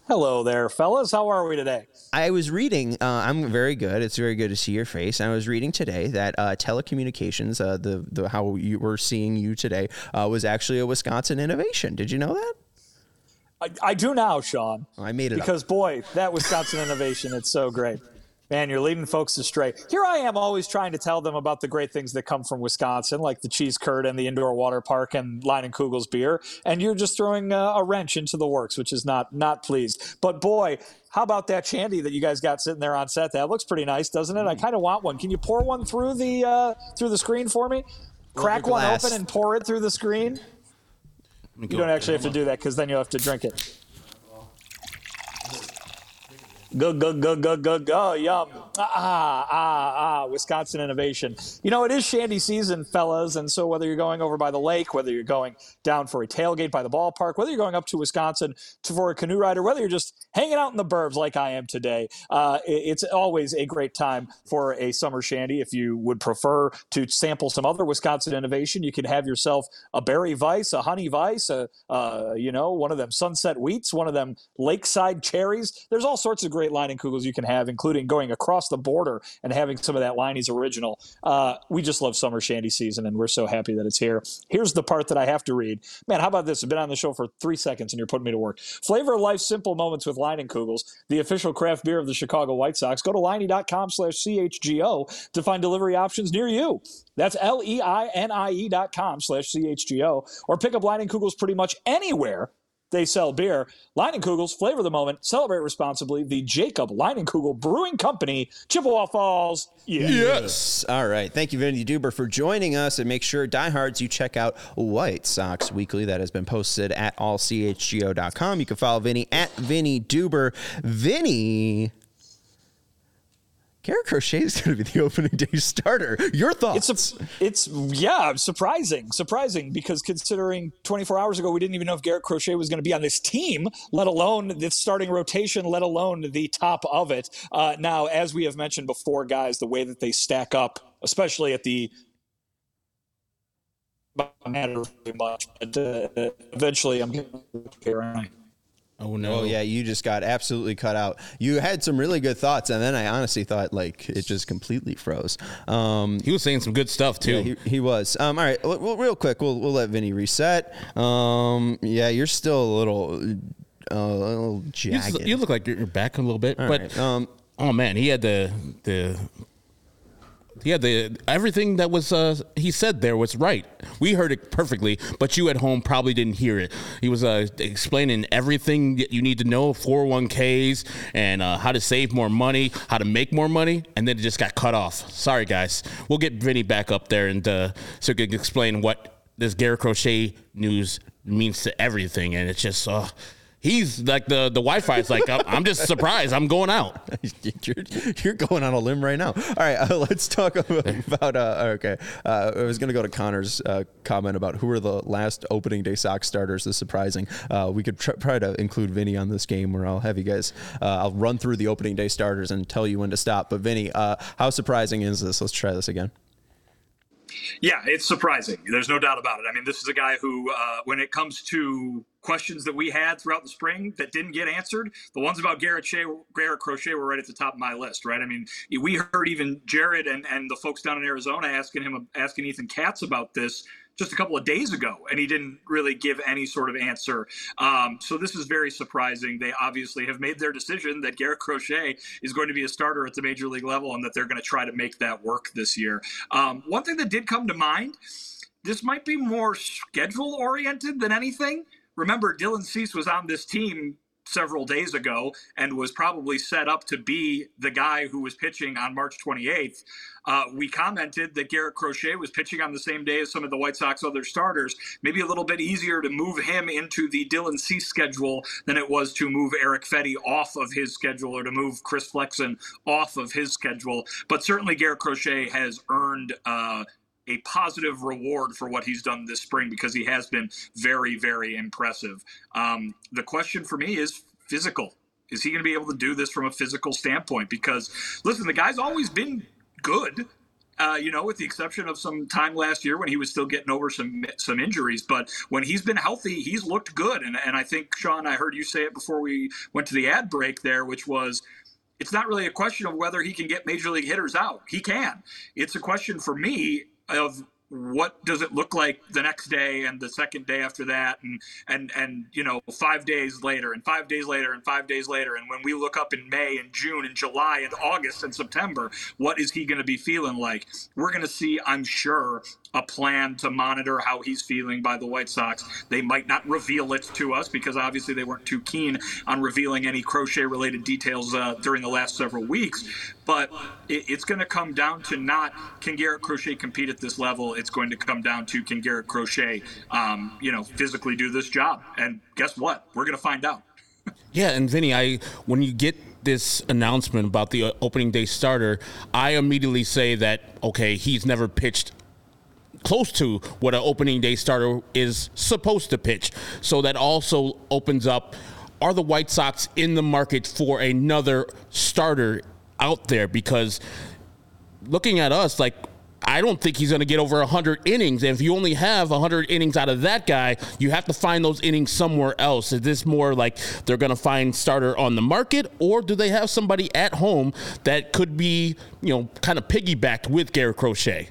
Hello there, fellas. How are we today? I was reading, uh, I'm very good. It's very good to see your face. I was reading today that uh, telecommunications, uh, the, the how you were seeing you today, uh, was actually a Wisconsin innovation. Did you know that? I, I do now, Sean. Oh, I made it Because, up. boy, that Wisconsin innovation, it's so great. Man, you're leading folks astray. Here I am always trying to tell them about the great things that come from Wisconsin, like the cheese curd and the indoor water park and Leinenkugel's beer, and you're just throwing uh, a wrench into the works, which is not not pleased. But, boy, how about that shandy that you guys got sitting there on set? That looks pretty nice, doesn't it? I kind of want one. Can you pour one through the uh, through the screen for me? Crack one open and pour it through the screen? You don't actually have to do that because then you'll have to drink it. Go, go, go, go, go, go, yum. Ah, ah, ah, Wisconsin innovation. You know, it is shandy season, fellas, and so whether you're going over by the lake, whether you're going down for a tailgate by the ballpark, whether you're going up to Wisconsin to, for a canoe ride, or whether you're just hanging out in the burbs like I am today, uh, it, it's always a great time for a summer shandy. If you would prefer to sample some other Wisconsin innovation, you can have yourself a berry vice, a honey vice, a, uh, you know, one of them sunset wheats, one of them lakeside cherries. There's all sorts of great great Leinenkugels you can have, including going across the border and having some of that Leinie's original. Uh, we just love summer shandy season, and we're so happy that it's here. Here's the part that I have to read. Man, how about this? I've been on the show for three seconds, and you're putting me to work. Flavor of life's simple moments with Leinenkugels, the official craft beer of the Chicago White Sox. Go to Leinie.com slash CHGO to find delivery options near you. That's L E I N I E dot com slash C H G O. Or pick up Leinenkugels pretty much anywhere they sell beer. Leinenkugels, flavor the moment, celebrate responsibly. The Jacob Leinenkugel Brewing Company, Chippewa Falls. Yeah. Yes. All right. Thank you, Vinny Duber, for joining us. And make sure, diehards, you check out White Sox Weekly. That has been posted at all C H G O dot com. You can follow Vinny at Vinny Duber. Vinny, Garrett Crochet is going to be the opening day starter. Your thoughts? It's, a, it's yeah, surprising. Surprising because considering twenty-four hours ago, we didn't even know if Garrett Crochet was going to be on this team, let alone the starting rotation, let alone the top of it. Uh, now, as we have mentioned before, guys, the way that they stack up, especially at the matter very much, but uh, eventually I'm getting here. Oh, no. Oh, yeah, you just got absolutely cut out. You had some really good thoughts, and then I honestly thought, like, it just completely froze. Um, he was saying some good stuff, too. Yeah, he, he was. Um, all right, well, real quick, we'll we'll let Vinny reset. Um, yeah, you're still a little, uh, a little jagged. You, you look like you're back a little bit, all but, right. um, oh, man, he had the the... Yeah, the everything that was uh, he said there was right. We heard it perfectly, but you at home probably didn't hear it. He was uh, explaining everything that you need to know, four oh one k's and uh, how to save more money, how to make more money, and then it just got cut off. Sorry, guys. We'll get Vinny back up there and uh, so he can explain what this Garrett Crochet news means to everything, and it's just... Uh, He's like the, the Wi-Fi is like, I'm, I'm just surprised. I'm going out. you're, you're going on a limb right now. All right, uh, let's talk about, uh, okay. Uh, I was going to go to Connor's uh, comment about who are the last opening day Sox starters. This is surprising. Uh, we could tr- try to include Vinny on this game where I'll have you guys, uh, I'll run through the opening day starters and tell you when to stop. But Vinny, uh, how surprising is this? Let's try this again. Yeah, it's surprising. There's no doubt about it. I mean, this is a guy who, uh, when it comes to questions that we had throughout the spring that didn't get answered, the ones about Garrett, Shea, Garrett Crochet were right at the top of my list, right? I mean, we heard even Jared and, and the folks down in Arizona asking him, asking Ethan Katz about this just a couple of days ago, and he didn't really give any sort of answer. Um, so this is very surprising. They obviously have made their decision that Garrett Crochet is going to be a starter at the major league level and that they're going to try to make that work this year. Um, one thing that did come to mind, this might be more schedule oriented than anything. Remember, Dylan Cease was on this team several days ago and was probably set up to be the guy who was pitching on March twenty-eighth. Uh, we commented that Garrett Crochet was pitching on the same day as some of the White Sox other starters. Maybe a little bit easier to move him into the Dylan Cease schedule than it was to move Eric Fetty off of his schedule or to move Chris Flexen off of his schedule. But certainly Garrett Crochet has earned uh, a positive reward for what he's done this spring because he has been very, very impressive. Um, the question for me is physical. Is he going to be able to do this from a physical standpoint? Because, listen, the guy's always been good. Uh, you know, with the exception of some time last year when he was still getting over some some injuries. But when he's been healthy, he's looked good. And, and I think, Sean, I heard you say it before we went to the ad break there, which was, it's not really a question of whether he can get major league hitters out. He can. It's a question for me of what does it look like the next day and the second day after that, and and and you know, five days later and five days later and five days later, and when we look up in May and June and July and August and September, what is he going to be feeling like? We're going to see, I'm sure, a plan to monitor how he's feeling by the White Sox. They might not reveal it to us because obviously they weren't too keen on revealing any Crochet-related details uh, during the last several weeks. But it, it's going to come down to not, can Garrett Crochet compete at this level? It's going to come down to, can Garrett Crochet, um, you know, physically do this job? And guess what? We're going to find out. Yeah, and Vinny, I when you get this announcement about the opening day starter, I immediately say that, okay, he's never pitched close to what an opening day starter is supposed to pitch. So that also opens up, are the White Sox in the market for another starter out there? Because looking at us, like, I don't think he's going to get over one hundred innings. And if you only have one hundred innings out of that guy, you have to find those innings somewhere else. Is this more like they're going to find starter on the market, or do they have somebody at home that could be, you know, kind of piggybacked with Garrett Crochet?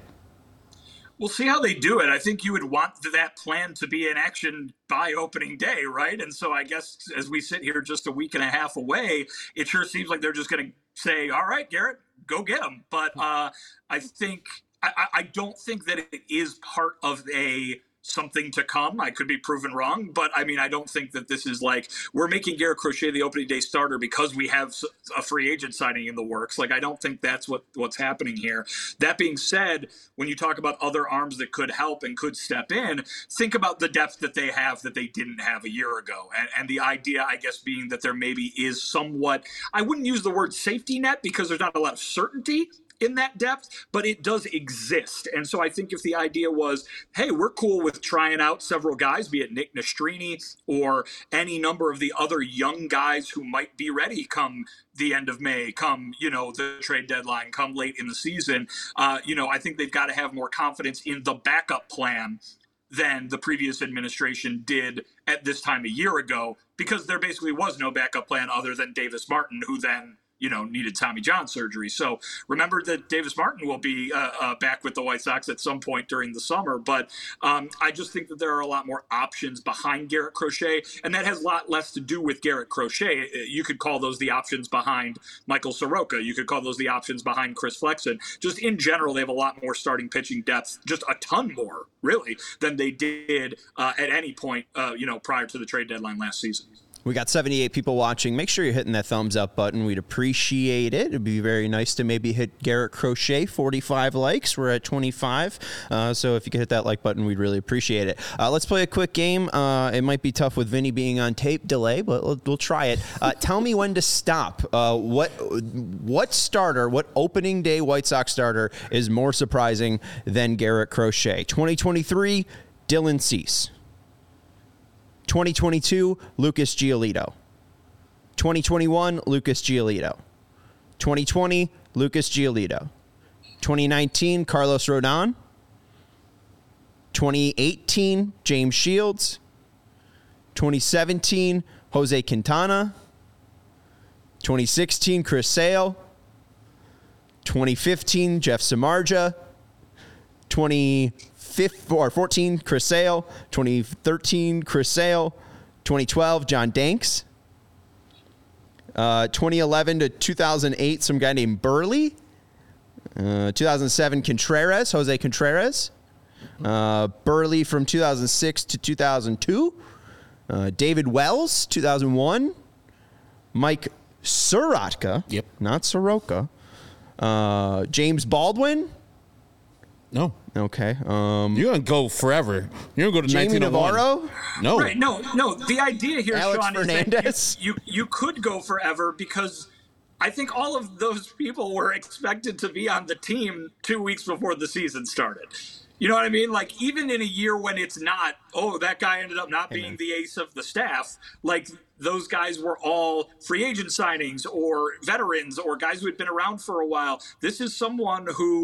We'll see how they do it. I think you would want that plan to be in action by opening day, right? And so I guess as we sit here just a week and a half away, it sure seems like they're just going to say, all right, Garrett, go get him. But uh, I think I, I don't think that it is part of a something to come. I could be proven wrong, but I mean, I don't think that this is like, we're making Garrett Crochet the opening day starter because we have a free agent signing in the works. Like, I don't think that's what what's happening here. That being said, when you talk about other arms that could help and could step in, think about the depth that they have that they didn't have a year ago. And, and the idea, I guess, being that there maybe is somewhat, I wouldn't use the word safety net because there's not a lot of certainty in that depth, but it does exist. And so I think if the idea was, hey, we're cool with trying out several guys, be it Nick Nastrini or any number of the other young guys who might be ready come the end of May, come, you know, the trade deadline, come late in the season, uh, you know, I think they've got to have more confidence in the backup plan than the previous administration did at this time a year ago, because there basically was no backup plan other than Davis Martin, who then, you know, needed Tommy John surgery. So remember that Davis Martin will be uh, uh, back with the White Sox at some point during the summer. But um, I just think that there are a lot more options behind Garrett Crochet, and that has a lot less to do with Garrett Crochet. You could call those the options behind Michael Soroka. You could call those the options behind Chris Flexen. Just in general, they have a lot more starting pitching depth, just a ton more, really, than they did uh, at any point, uh, you know, prior to the trade deadline last season. We got seventy-eight people watching. Make sure you're hitting that thumbs up button. We'd appreciate it. It'd be very nice to maybe hit Garrett Crochet, forty-five likes. We're at twenty-five. Uh, so if you could hit that like button, we'd really appreciate it. Uh, let's play a quick game. Uh, it might be tough with Vinny being on tape delay, but we'll, we'll try it. Uh, tell me when to stop. Uh, what what starter, what opening day White Sox starter is more surprising than Garrett Crochet? twenty twenty-three, Dylan Cease. twenty twenty-two, Lucas Giolito. twenty twenty-one, Lucas Giolito. twenty twenty, Lucas Giolito. twenty nineteen, Carlos Rodon. twenty eighteen, James Shields. twenty seventeen, Jose Quintana. twenty sixteen, Chris Sale. twenty fifteen, Jeff Samardzija. twenty or fourteen, Chris Sale. twenty thirteen, Chris Sale. twenty twelve, John Danks. Uh, twenty eleven to two thousand eight, some guy named Burley. Uh, two thousand seven, Contreras, Jose Contreras. Uh, Burley from two thousand six to two thousand two. Uh, David Wells, two thousand one. Mike Soroka. Yep. Not Soroka. Uh, James Baldwin. No. Okay. Um, You're going to go forever. You're going to go to Jamie nineteen oh one. Navarro? No. Right. No, no. The idea here, Alex Sean, Fernandez? is that you, you, you could go forever because I think all of those people were expected to be on the team two weeks before the season started. You know what I mean? Like, even in a year when it's not, oh, that guy ended up not being Amen. the ace of the staff, like, those guys were all free agent signings or veterans or guys who had been around for a while. This is someone who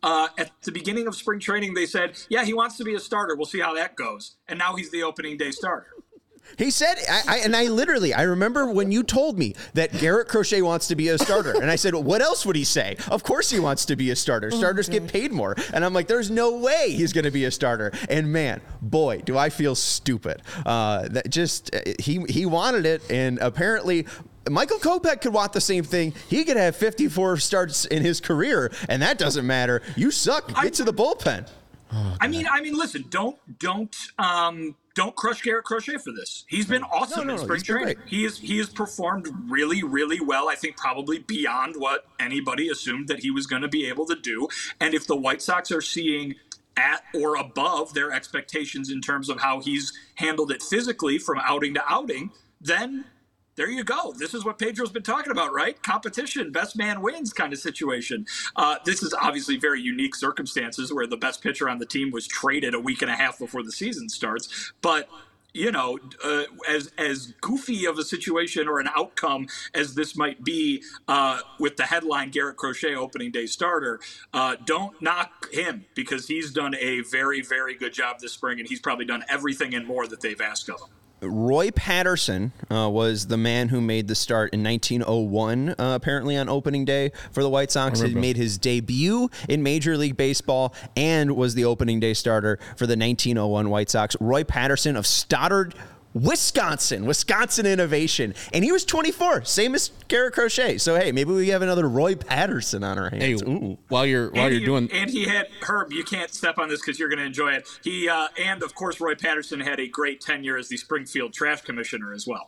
Uh, at the beginning of spring training, they said, yeah, he wants to be a starter. We'll see how that goes. And now he's the opening day starter. He said, I, I, and I literally, I remember when you told me that Garrett Crochet wants to be a starter. And I said, well, what else would he say? Of course he wants to be a starter. Starters get paid more. And I'm like, there's no way he's going to be a starter. And man, boy, do I feel stupid. Uh, that just, he, he wanted it. And apparently Michael Kopech could want the same thing. He could have fifty-four starts in his career, and that doesn't matter. You suck. Get I, to the bullpen. Oh, I mean, I mean, listen, don't, don't, um, don't crush Garrett Crochet for this. He's been awesome no, no, in spring training. He is, he has performed really, really well. I think probably beyond what anybody assumed that he was going to be able to do. And if the White Sox are seeing at or above their expectations in terms of how he's handled it physically from outing to outing, then there you go. This is what Pedro's been talking about, right? Competition, best man wins kind of situation. Uh, this is obviously very unique circumstances where the best pitcher on the team was traded a week and a half before the season starts. But, you know, uh, as as goofy of a situation or an outcome as this might be uh, with the headline Garrett Crochet opening day starter, uh, don't knock him because he's done a very, very good job this spring, and he's probably done everything and more that they've asked of him. Roy Patterson uh, was the man who made the start in nineteen oh one, uh, apparently on opening day for the White Sox. He made his debut in Major League Baseball and was the opening day starter for the nineteen oh one White Sox. Roy Patterson of Stoddard, Wisconsin, Wisconsin innovation. And he was twenty-four, same as Garrett Crochet. So, hey, maybe we have another Roy Patterson on our hands. Hey, Ooh. while you're while and you're he, doing... And he had, Herb, you can't step on this because you're going to enjoy it. He uh, And, of course, Roy Patterson had a great tenure as the Springfield Trash Commissioner as well.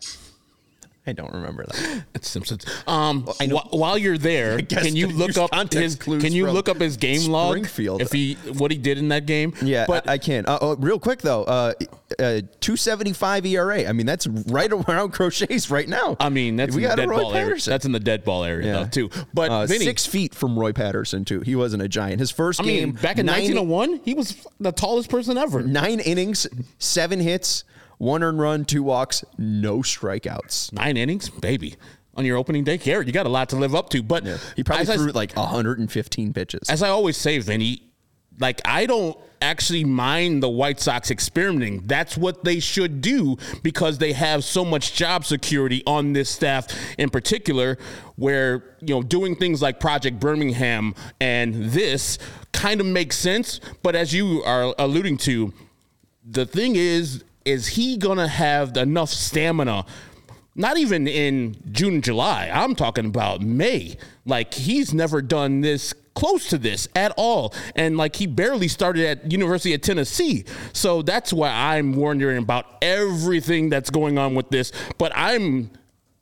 I don't remember that. It's Simpsons. Um, well, I know. Wh- while you're there, can you look up his? Can you look up his game log? If he what he did in that game? Yeah, but I, I can. Uh, oh, real quick though, uh, uh, two seventy-five E R A. I mean, that's right around Crochet's right now. I mean, that's we in the dead ball area. That's in the dead ball area yeah. though too. But uh, Vinny, six feet from Roy Patterson too. He wasn't a giant. His first I game mean, back in nineteen oh one, he was the tallest person ever. Nine innings, seven hits. One earned run, two walks, no strikeouts. Nine innings, baby. On your opening day, Garrett, you got a lot to live up to. But yeah. he probably threw I, like one hundred fifteen pitches. As I always say, Vinny, like I don't actually mind the White Sox experimenting. That's what they should do because they have so much job security on this staff in particular, where, you know, doing things like Project Birmingham and this kind of makes sense. But as you are alluding to, the thing is, is he going to have enough stamina, not even in June and July, I'm talking about May. Like, he's never done this close to this at all. And, like, he barely started at University of Tennessee. So that's why I'm wondering about everything that's going on with this. But I'm...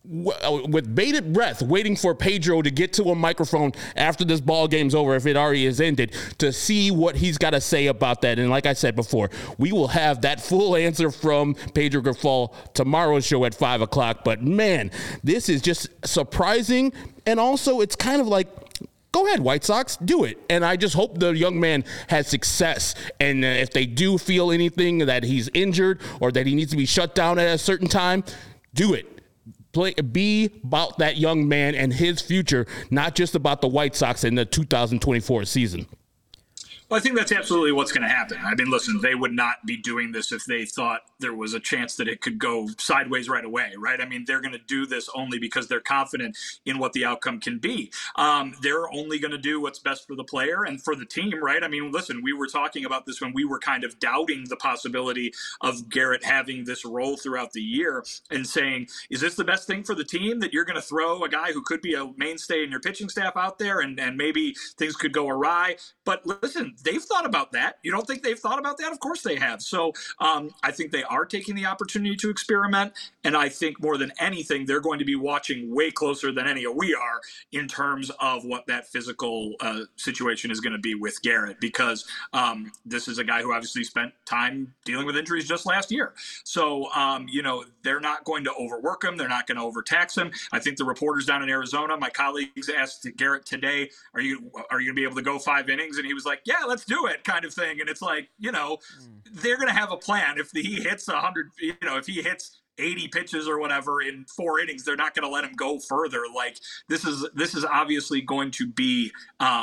with bated breath, waiting for Pedro to get to a microphone after this ball game's over, if it already has ended, to see what he's got to say about that. And like I said before, we will have that full answer from Pedro Grifol tomorrow's show at five o'clock. But man, this is just surprising. And also, it's kind of like, go ahead, White Sox, do it. And I just hope the young man has success. And uh, if they do feel anything that he's injured or that he needs to be shut down at a certain time, do it. Play, be about that young man and his future, not just about the White Sox in the two thousand twenty-four season. Well, I think that's absolutely what's going to happen. I mean, listen, they would not be doing this if they thought there was a chance that it could go sideways right away, right? I mean, they're going to do this only because they're confident in what the outcome can be. Um, they're only going to do what's best for the player and for the team, right? I mean, listen, we were talking about this when we were kind of doubting the possibility of Garrett having this role throughout the year and saying, is this the best thing for the team that you're going to throw a guy who could be a mainstay in your pitching staff out there and, and maybe things could go awry? But listen, they've thought about that. You don't think they've thought about that? Of course they have. So um, I think they are taking the opportunity to experiment. And I think more than anything, they're going to be watching way closer than any of we are in terms of what that physical uh, situation is going to be with Garrett, because um, this is a guy who obviously spent time dealing with injuries just last year. So, um, you know, they're not going to overwork him. They're not going to overtax him. I think the reporters down in Arizona, my colleagues asked Garrett today, are you, are you going to be able to go five innings? And he was like, yeah, let's do it, kind of thing. And it's like, you know, mm. they're going to have a plan. If he hits one hundred, you know, if he hits eighty pitches or whatever in four innings, they're not going to let him go further. Like, this is this is obviously going to be um,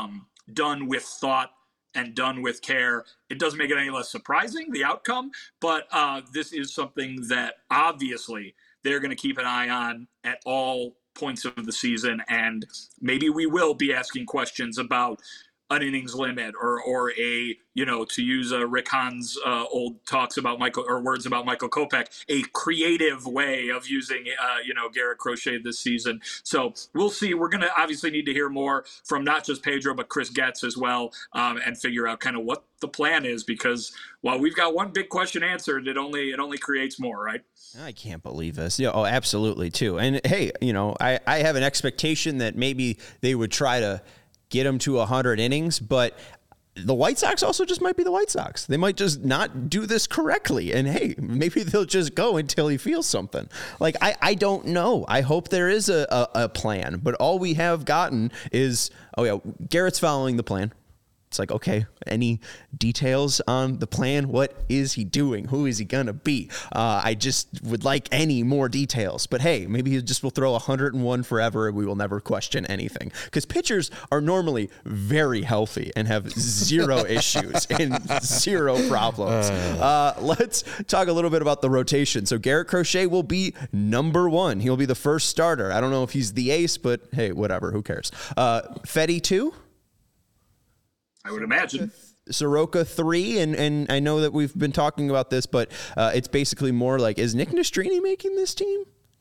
done with thought and done with care. It doesn't make it any less surprising, the outcome, but uh, this is something that obviously they're going to keep an eye on at all points of the season, and maybe we will be asking questions about an innings limit or or a, you know, to use uh, Rick Hahn's uh, old talks about Michael or words about Michael Kopech, a creative way of using, uh, you know, Garrett Crochet this season. So we'll see. We're going to obviously need to hear more from not just Pedro, but Chris Getz as well, um, and figure out kind of what the plan is, because while we've got one big question answered, it only it only creates more, right? I can't believe this. Yeah, oh, absolutely, too. And hey, you know, I, I have an expectation that maybe they would try to get him to one hundred innings, but the White Sox also just might be the White Sox. They might just not do this correctly. And hey, maybe they'll just go until he feels something. Like, I, I don't know. I hope there is a, a, a plan, but all we have gotten is, oh yeah, Garrett's following the plan. It's like, okay, any details on the plan? What is he doing? Who is he going to be? Uh, I just would like any more details. But hey, maybe he just will throw one hundred one forever and we will never question anything. Because pitchers are normally very healthy and have zero issues and zero problems. Uh, let's talk a little bit about the rotation. So Garrett Crochet will be number one. He'll be the first starter. I don't know if he's the ace, but hey, whatever. Who cares? Uh, Fedde two? I would imagine. Soroka three, and, and I know that we've been talking about this, but uh, it's basically more like, is Nick Nastrini making this team?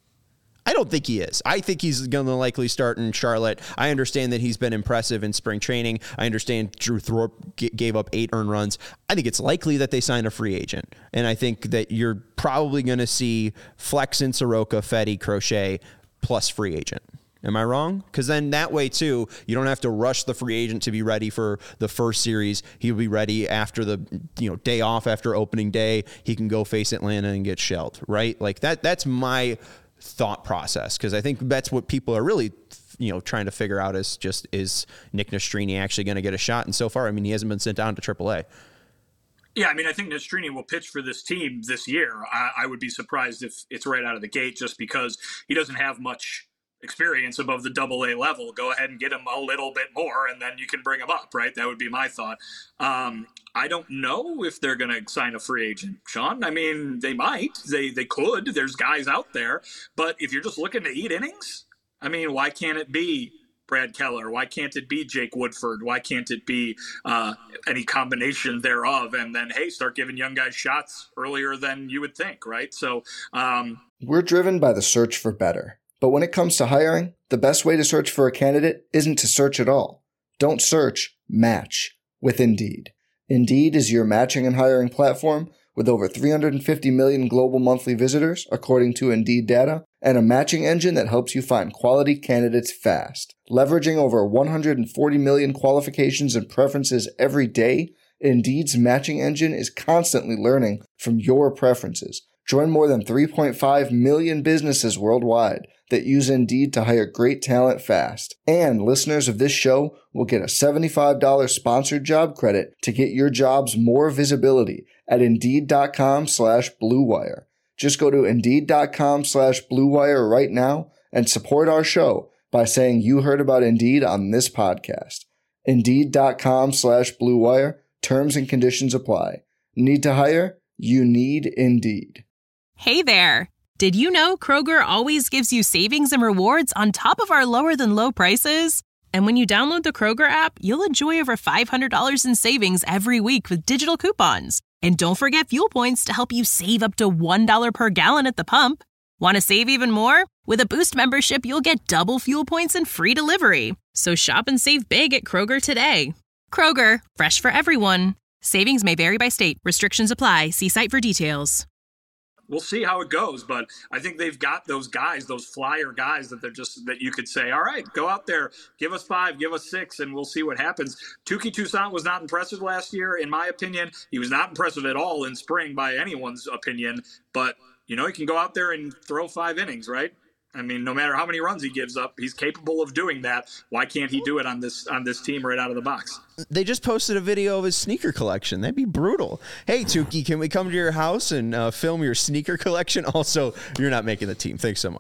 I don't think he is. I think he's going to likely start in Charlotte. I understand that he's been impressive in spring training. I understand Drew Thorpe g- gave up eight earned runs. I think it's likely that they sign a free agent, and I think that you're probably going to see Flexen, Soroka, Fedde, Crochet, plus free agent. Am I wrong? Because then that way, too, you don't have to rush the free agent to be ready for the first series. He'll be ready after the you know day off after opening day. He can go face Atlanta and get shelled, right? Like that. That's my thought process, because I think that's what people are really you know trying to figure out is just, is Nick Nastrini actually going to get a shot? And so far, I mean, he hasn't been sent down to triple A. Yeah, I mean, I think Nastrini will pitch for this team this year. I, I would be surprised if it's right out of the gate, just because he doesn't have much experience above the double A level. Go ahead and get him a little bit more, and then you can bring him up, right? That would be my thought. Um, I don't know if they're going to sign a free agent, Sean. I mean, they might. They they could. There's guys out there. But if you're just looking to eat innings, I mean, why can't it be Brad Keller? Why can't it be Jake Woodford? Why can't it be uh, any combination thereof? And then, hey, start giving young guys shots earlier than you would think, right? So um, we're driven by the search for better. But when it comes to hiring, the best way to search for a candidate isn't to search at all. Don't search, match with Indeed. Indeed is your matching and hiring platform with over three hundred fifty million global monthly visitors, according to Indeed data, and a matching engine that helps you find quality candidates fast. Leveraging over one hundred forty million qualifications and preferences every day, Indeed's matching engine is constantly learning from your preferences. Join more than three point five million businesses worldwide that use Indeed to hire great talent fast. And listeners of this show will get a seventy-five dollars sponsored job credit to get your jobs more visibility at Indeed.com slash Blue Wire. Just go to Indeed.com slash Blue Wire right now and support our show by saying you heard about Indeed on this podcast. Indeed.com slash Blue Wire. Terms and conditions apply. Need to hire? You need Indeed. Hey there. Did you know Kroger always gives you savings and rewards on top of our lower than low prices? And when you download the Kroger app, you'll enjoy over five hundred dollars in savings every week with digital coupons. And don't forget fuel points to help you save up to one dollar per gallon at the pump. Want to save even more? With a Boost membership, you'll get double fuel points and free delivery. So shop and save big at Kroger today. Kroger, fresh for everyone. Savings may vary by state. Restrictions apply. See site for details. We'll see how it goes, but I think they've got those guys, those flyer guys that they're just, that you could say, all right, go out there, give us five, give us six, and we'll see what happens. Touki Toussaint was not impressive last year, in my opinion. He was not impressive at all in spring by anyone's opinion, but, you know, he can go out there and throw five innings, right? I mean, no matter how many runs he gives up, he's capable of doing that. Why can't he do it on this on this team right out of the box? They just posted a video of his sneaker collection. That'd be brutal. Hey, Touki, can we come to your house and uh, film your sneaker collection? Also, you're not making the team. Thanks so much.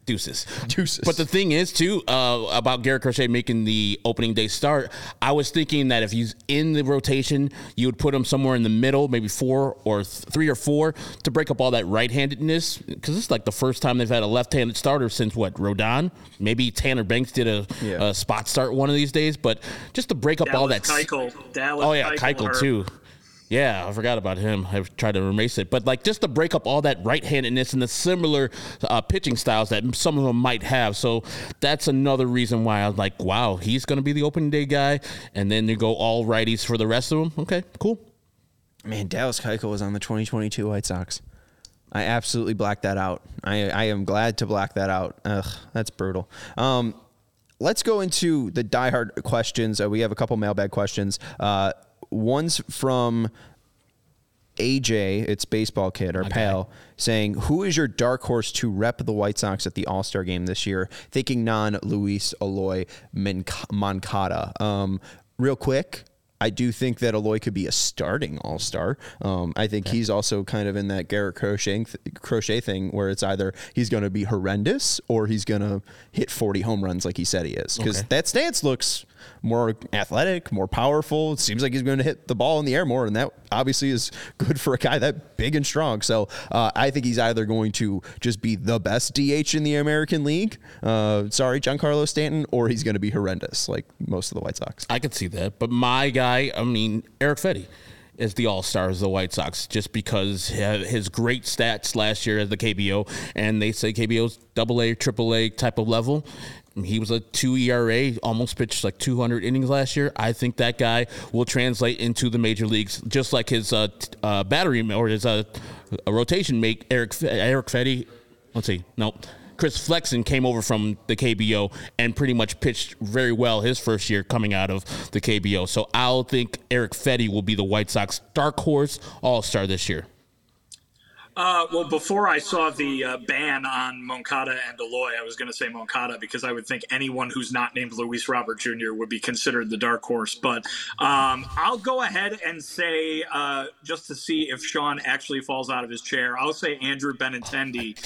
Deuces. Deuces. But the thing is, too, uh, about Garrett Crochet making the opening day start, I was thinking that if he's in the rotation, you would put him somewhere in the middle, maybe four or th- three or four, to break up all that right-handedness. Because it's like the first time they've had a left-handed starter since, what, Rodon? Maybe Tanner Banks did a, yeah. a spot start one of these days. But just to break up Dallas all that. Keuchel. Dallas oh, yeah, Keuchel, Keuchel, too. Yeah, I forgot about him. I've tried to erase it. But, like, just to break up all that right-handedness and the similar uh, pitching styles that some of them might have. So that's another reason why I was like, wow, he's going to be the opening day guy. And then you go all righties for the rest of them. Okay, cool. Man, Dallas Keuchel was on the twenty twenty-two White Sox. I absolutely blacked that out. I, I am glad to black that out. Ugh, that's brutal. Um, let's go into the diehard questions. Uh, we have a couple mailbag questions. Uh One's from A J, it's Baseball Kid, our okay. pal, saying, who is your dark horse to rep the White Sox at the All-Star game this year? Thinking non-Luis Eloy Moncada. Um, real quick, I do think that Eloy could be a starting All-Star. Um, I think okay. he's also kind of in that Garrett Crochet, crochet thing where it's either he's going to be horrendous or he's going to hit forty home runs like he said he is. Because okay. that stance looks more athletic, more powerful. It seems like he's going to hit the ball in the air more, and that obviously is good for a guy that big and strong. So uh, I think he's either going to just be the best D H in the American League, uh, sorry, Giancarlo Stanton, or he's going to be horrendous like most of the White Sox. I could see that, but my guy, I mean, Erick Fedde is the all-star of the White Sox just because his great stats last year as the K B O, and they say K B O's double A, triple A type of level. He was a two E R A, almost pitched like two hundred innings last year. I think that guy will translate into the major leagues, just like his uh, uh, battery or his uh, a rotation mate, Eric Erick Fedde. Let's see, no, Chris Flexen came over from the K B O and pretty much pitched very well his first year coming out of the K B O. So I'll think Erick Fedde will be the White Sox dark horse all-star this year. Uh, well, before I saw the uh, ban on Moncada and Eloy, I was going to say Moncada because I would think anyone who's not named Luis Robert Junior would be considered the dark horse. But um, I'll go ahead and say, uh, just to see if Sean actually falls out of his chair, I'll say Andrew Benintendi.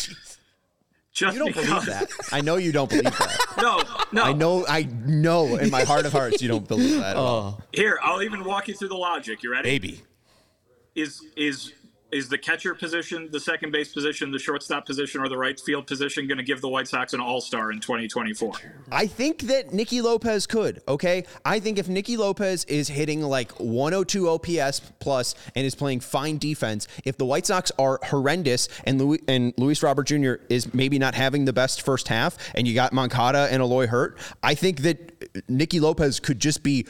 Just you don't because. believe that. I know you don't believe that. No, no. I know, I know in my heart of hearts you don't believe that at oh. all. Here, I'll even walk you through the logic. You ready? Maybe. Is is is the catcher position, the second base position, the shortstop position, or the right field position going to give the White Sox an all-star in twenty twenty-four? I think that Nicky Lopez could, okay? I think if Nicky Lopez is hitting like one oh two O P S plus and is playing fine defense, if the White Sox are horrendous and Louis, and Luis Robert Junior is maybe not having the best first half and you got Moncada and Eloy hurt, I think that Nicky Lopez could just be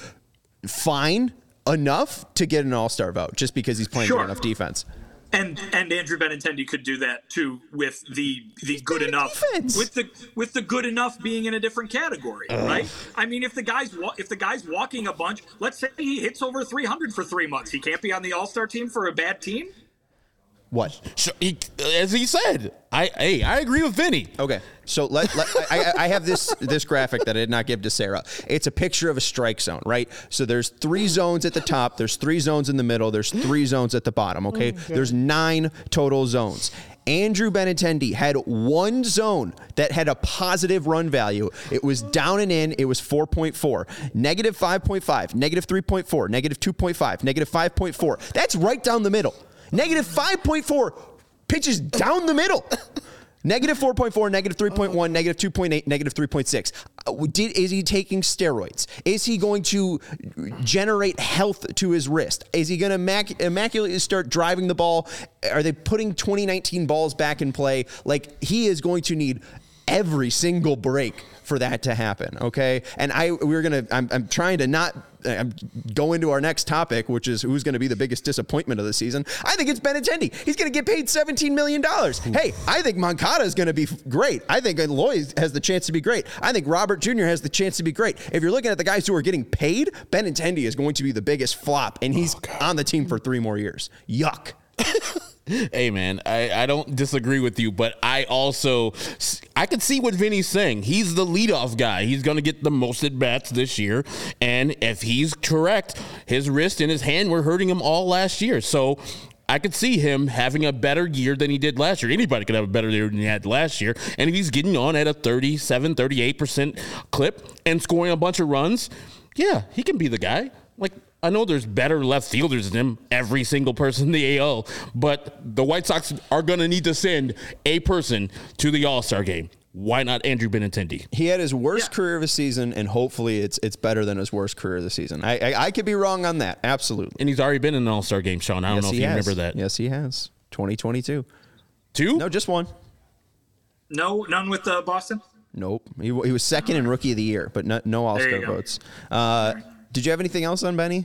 fine enough to get an all-star vote just because he's playing sure. good enough defense. And and Andrew Benintendi could do that too with the the He's good enough defense. with the with the good enough being in a different category, uh. right? I mean, if the guy's if the guy's walking a bunch, let's say he hits over three hundred for three months, he can't be on the All-Star team for a bad team. What? So he, as he said, I hey, I agree with Vinny. Okay, so let, let I, I have this this graphic that I did not give to Sarah. It's a picture of a strike zone, right? So there's three zones at the top, there's three zones in the middle, there's three zones at the bottom. Okay, okay. There's nine total zones. Andrew Benintendi had one zone that had a positive run value. It was down and in. It was four point four, negative five point five, negative three point four, negative two point five, negative five point four. That's right down the middle. Negative five point four pitches down the middle. Negative four point four, negative three point one, negative two point eight, negative three point six. Did, is he taking steroids? Is he going to generate health to his wrist? Is he going to mac- immaculately start driving the ball? Are they putting twenty nineteen balls back in play? Like, he is going to need every single break for that to happen, okay? And I we're gonna I'm, I'm trying to not I'm go into our next topic, which is who's going to be the biggest disappointment of the season. I think it's Benintendi. He's going to get paid seventeen million dollars. Hey, I think Moncada is going to be great. I think Eloy has the chance to be great. I think Robert Junior has the chance to be great. If you're looking at the guys who are getting paid, Benintendi is going to be the biggest flop, and he's oh, on the team for three more years. Yuck. Hey, man, I, I don't disagree with you, but I also, I can see what Vinny's saying. He's the leadoff guy. He's going to get the most at-bats this year, and if he's correct, his wrist and his hand were hurting him all last year. So I could see him having a better year than he did last year. Anybody could have a better year than he had last year. And if he's getting on at a thirty-seven, thirty-eight percent clip and scoring a bunch of runs, yeah, he can be the guy. Like, I know there's better left fielders than him, every single person in the A L, but the White Sox are going to need to send a person to the All-Star game. Why not Andrew Benintendi? He had his worst yeah. career of a season, and hopefully it's it's better than his worst career of the season. I I, I could be wrong on that, absolutely. And he's already been in an All-Star game, Sean. I don't yes, know if you has. remember that. Yes, he has. twenty twenty-two. Two? No, just one. No, none with uh, Boston? Nope. He, he was second in Rookie of the Year, but no, no All-Star votes. Uh, did you have anything else on Benny?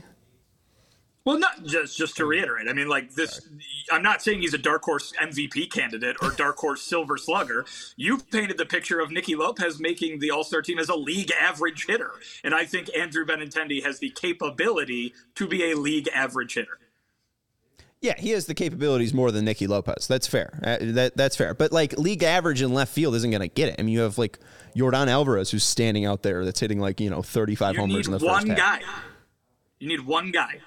Well, not just just to reiterate. I mean, like this. I'm not saying he's a dark horse M V P candidate or dark horse Silver Slugger. You've painted the picture of Nicky Lopez making the All-Star team as a league average hitter, and I think Andrew Benintendi has the capability to be a league average hitter. Yeah, he has the capabilities more than Nicky Lopez. That's fair. Uh, that that's fair. But like league average in left field isn't going to get it. I mean, you have like Yordan Alvarez who's standing out there that's hitting like you know thirty-five you homers in the need first one half. guy. You need one guy.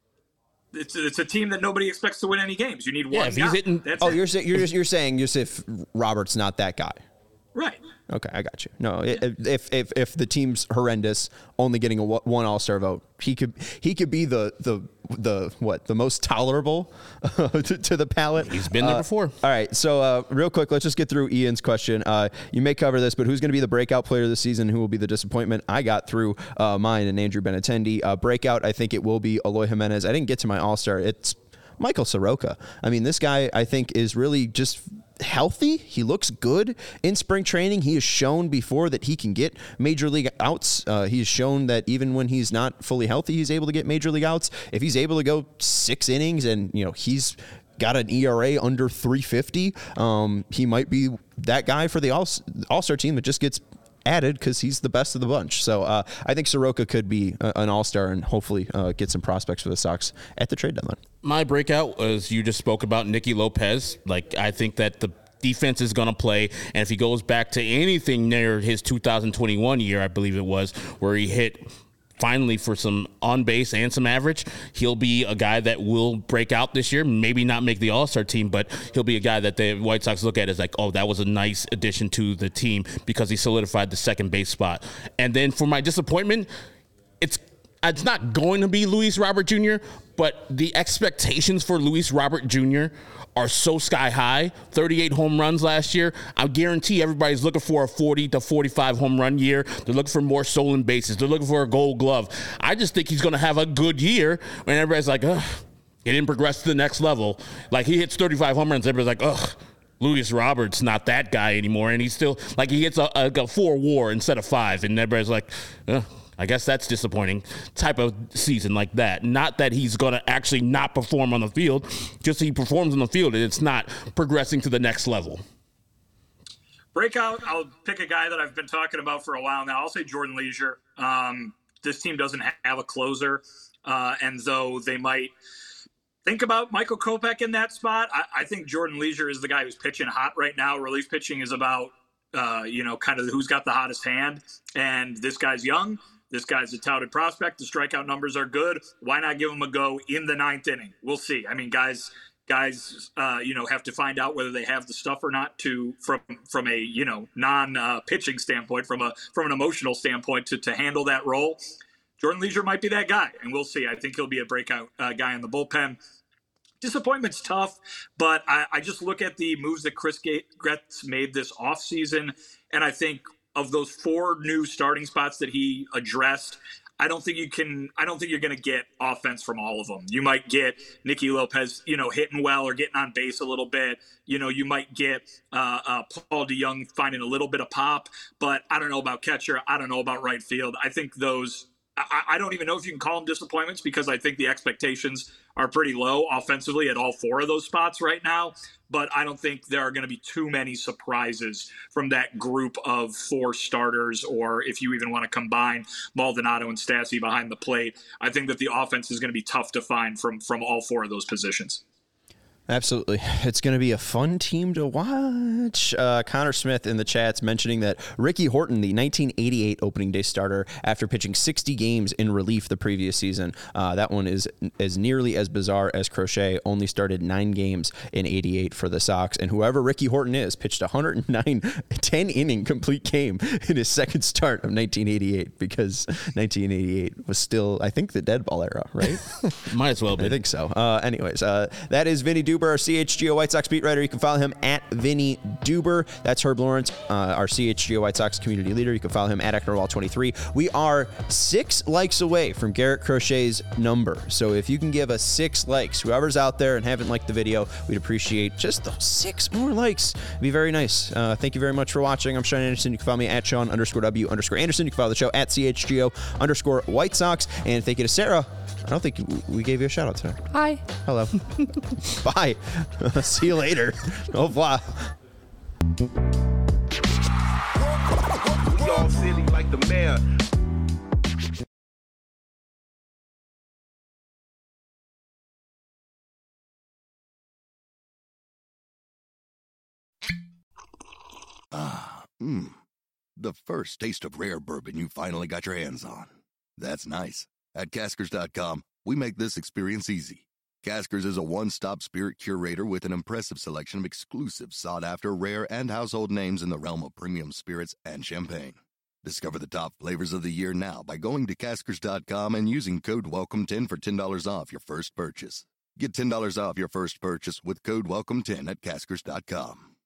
It's a, it's a team that nobody expects to win any games. You need yeah, one if guy. He's hitting, That's oh, it. you're you're you're saying Yusuf Roberts not that guy. Right. Okay, I got you. No, if if if the team's horrendous, only getting a one All-Star vote, he could he could be the the the what the most tolerable to, to the palate. He's been there uh, before. All right, so uh, real quick, let's just get through Ian's question. Uh, you may cover this, but who's going to be the breakout player this season? Who will be the disappointment? I got through uh, mine and Andrew Benintendi. Uh, breakout, I think it will be Eloy Jimenez. I didn't get to my All-Star. It's Michael Soroka. I mean, this guy I think is really just healthy. He looks good in spring training. He has shown before that he can get major league outs. Uh, he has shown that even when he's not fully healthy, he's able to get major league outs. If he's able to go six innings and, you know, he's got an E R A under three fifty, um, he might be that guy for the All- All-Star team that just gets added because he's the best of the bunch. So uh, I think Soroka could be uh, an all-star and hopefully uh, get some prospects for the Sox at the trade deadline. My breakout, as you just spoke about, Nicky Lopez. Like, I think that the defense is going to play, and if he goes back to anything near his two thousand twenty-one year, I believe it was, where he hit finally for some on base and some average, he'll be a guy that will break out this year. Maybe not make the All-Star team, but he'll be a guy that the White Sox look at as like, oh, that was a nice addition to the team because he solidified the second base spot. And then for my disappointment, it's it's not going to be Luis Robert Junior, but the expectations for Luis Robert Junior are so sky high. thirty-eight home runs last year. I guarantee everybody's looking for a forty to forty-five home run year. They're looking for more stolen bases. They're looking for a gold glove. I just think he's going to have a good year when everybody's like, ugh, he didn't progress to the next level. Like, he hits thirty-five home runs. Everybody's like, ugh, Luis Roberts not that guy anymore. And he's still, like, he hits a, a, a four war instead of five. And everybody's like, ugh. I guess that's disappointing type of season like that. Not that he's going to actually not perform on the field, just he performs on the field and it's not progressing to the next level. Breakout, I'll pick a guy that I've been talking about for a while now. I'll say Jordan Leisure. Um, this team doesn't have a closer, uh, and though they might think about Michael Kopech in that spot, I, I think Jordan Leisure is the guy who's pitching hot right now. Relief pitching is about, uh, you know, kind of who's got the hottest hand, and this guy's young. This guy's a touted prospect. The strikeout numbers are good. Why not give him a go in the ninth inning? We'll see. I mean, guys, guys, uh, you know, have to find out whether they have the stuff or not to, from from a you know non uh, pitching standpoint, from a from an emotional standpoint, to to handle that role. Jordan Leisure might be that guy, and we'll see. I think he'll be a breakout uh, guy in the bullpen. Disappointment's tough, but I, I just look at the moves that Chris Getz made this offseason, and I think of those four new starting spots that he addressed, I don't think you can. I don't think you're going to get offense from all of them. You might get Nicky Lopez, you know, hitting well or getting on base a little bit. You know, you might get uh, uh, Paul DeJong finding a little bit of pop, but I don't know about catcher. I don't know about right field. I think those. I, I don't even know if you can call them disappointments because I think the expectations are pretty low offensively at all four of those spots right now. But I don't think there are going to be too many surprises from that group of four starters, or if you even want to combine Maldonado and Stassi behind the plate. I think that the offense is going to be tough to find from from all four of those positions. Absolutely. It's going to be a fun team to watch. Uh, Connor Smith in the chat's mentioning that Ricky Horton, the nineteen eighty-eight opening day starter, after pitching sixty games in relief the previous season, uh, that one is as nearly as bizarre as Crochet, only started nine games in eighty-eight for the Sox. And whoever Ricky Horton is, pitched one hundred nine ten-inning complete game in his second start of nineteen eighty-eight, because nineteen eighty-eight was still, I think, the dead ball era, right? Might as well be. I think so. Uh, anyways, uh, that is Vinny Duber, our C H G O White Sox beat writer. You can follow him at Vinny Duber. That's Herb Lawrence, uh, our C H G O White Sox community leader. You can follow him at Ecknerwall twenty-three. We are six likes away from Garrett Crochet's number. So if you can give us six likes, whoever's out there and haven't liked the video, we'd appreciate just those six more likes. It'd be very nice. Uh, thank you very much for watching. I'm Sean Anderson. You can follow me at Sean underscore W underscore Anderson. You can follow the show at C H G O underscore White Sox. And thank you to Sarah. I don't think we gave you a shout out today. Hi. Hello. Bye. See you later. Au revoir. We all silly like the mayor. Ah, mmm. The first taste of rare bourbon you finally got your hands on. That's nice. At Caskers dot com, we make this experience easy. Caskers is a one-stop spirit curator with an impressive selection of exclusive, sought-after, rare, and household names in the realm of premium spirits and champagne. Discover the top flavors of the year now by going to Caskers dot com and using code welcome ten for ten dollars off your first purchase. Get ten dollars off your first purchase with code welcome ten at Caskers dot com.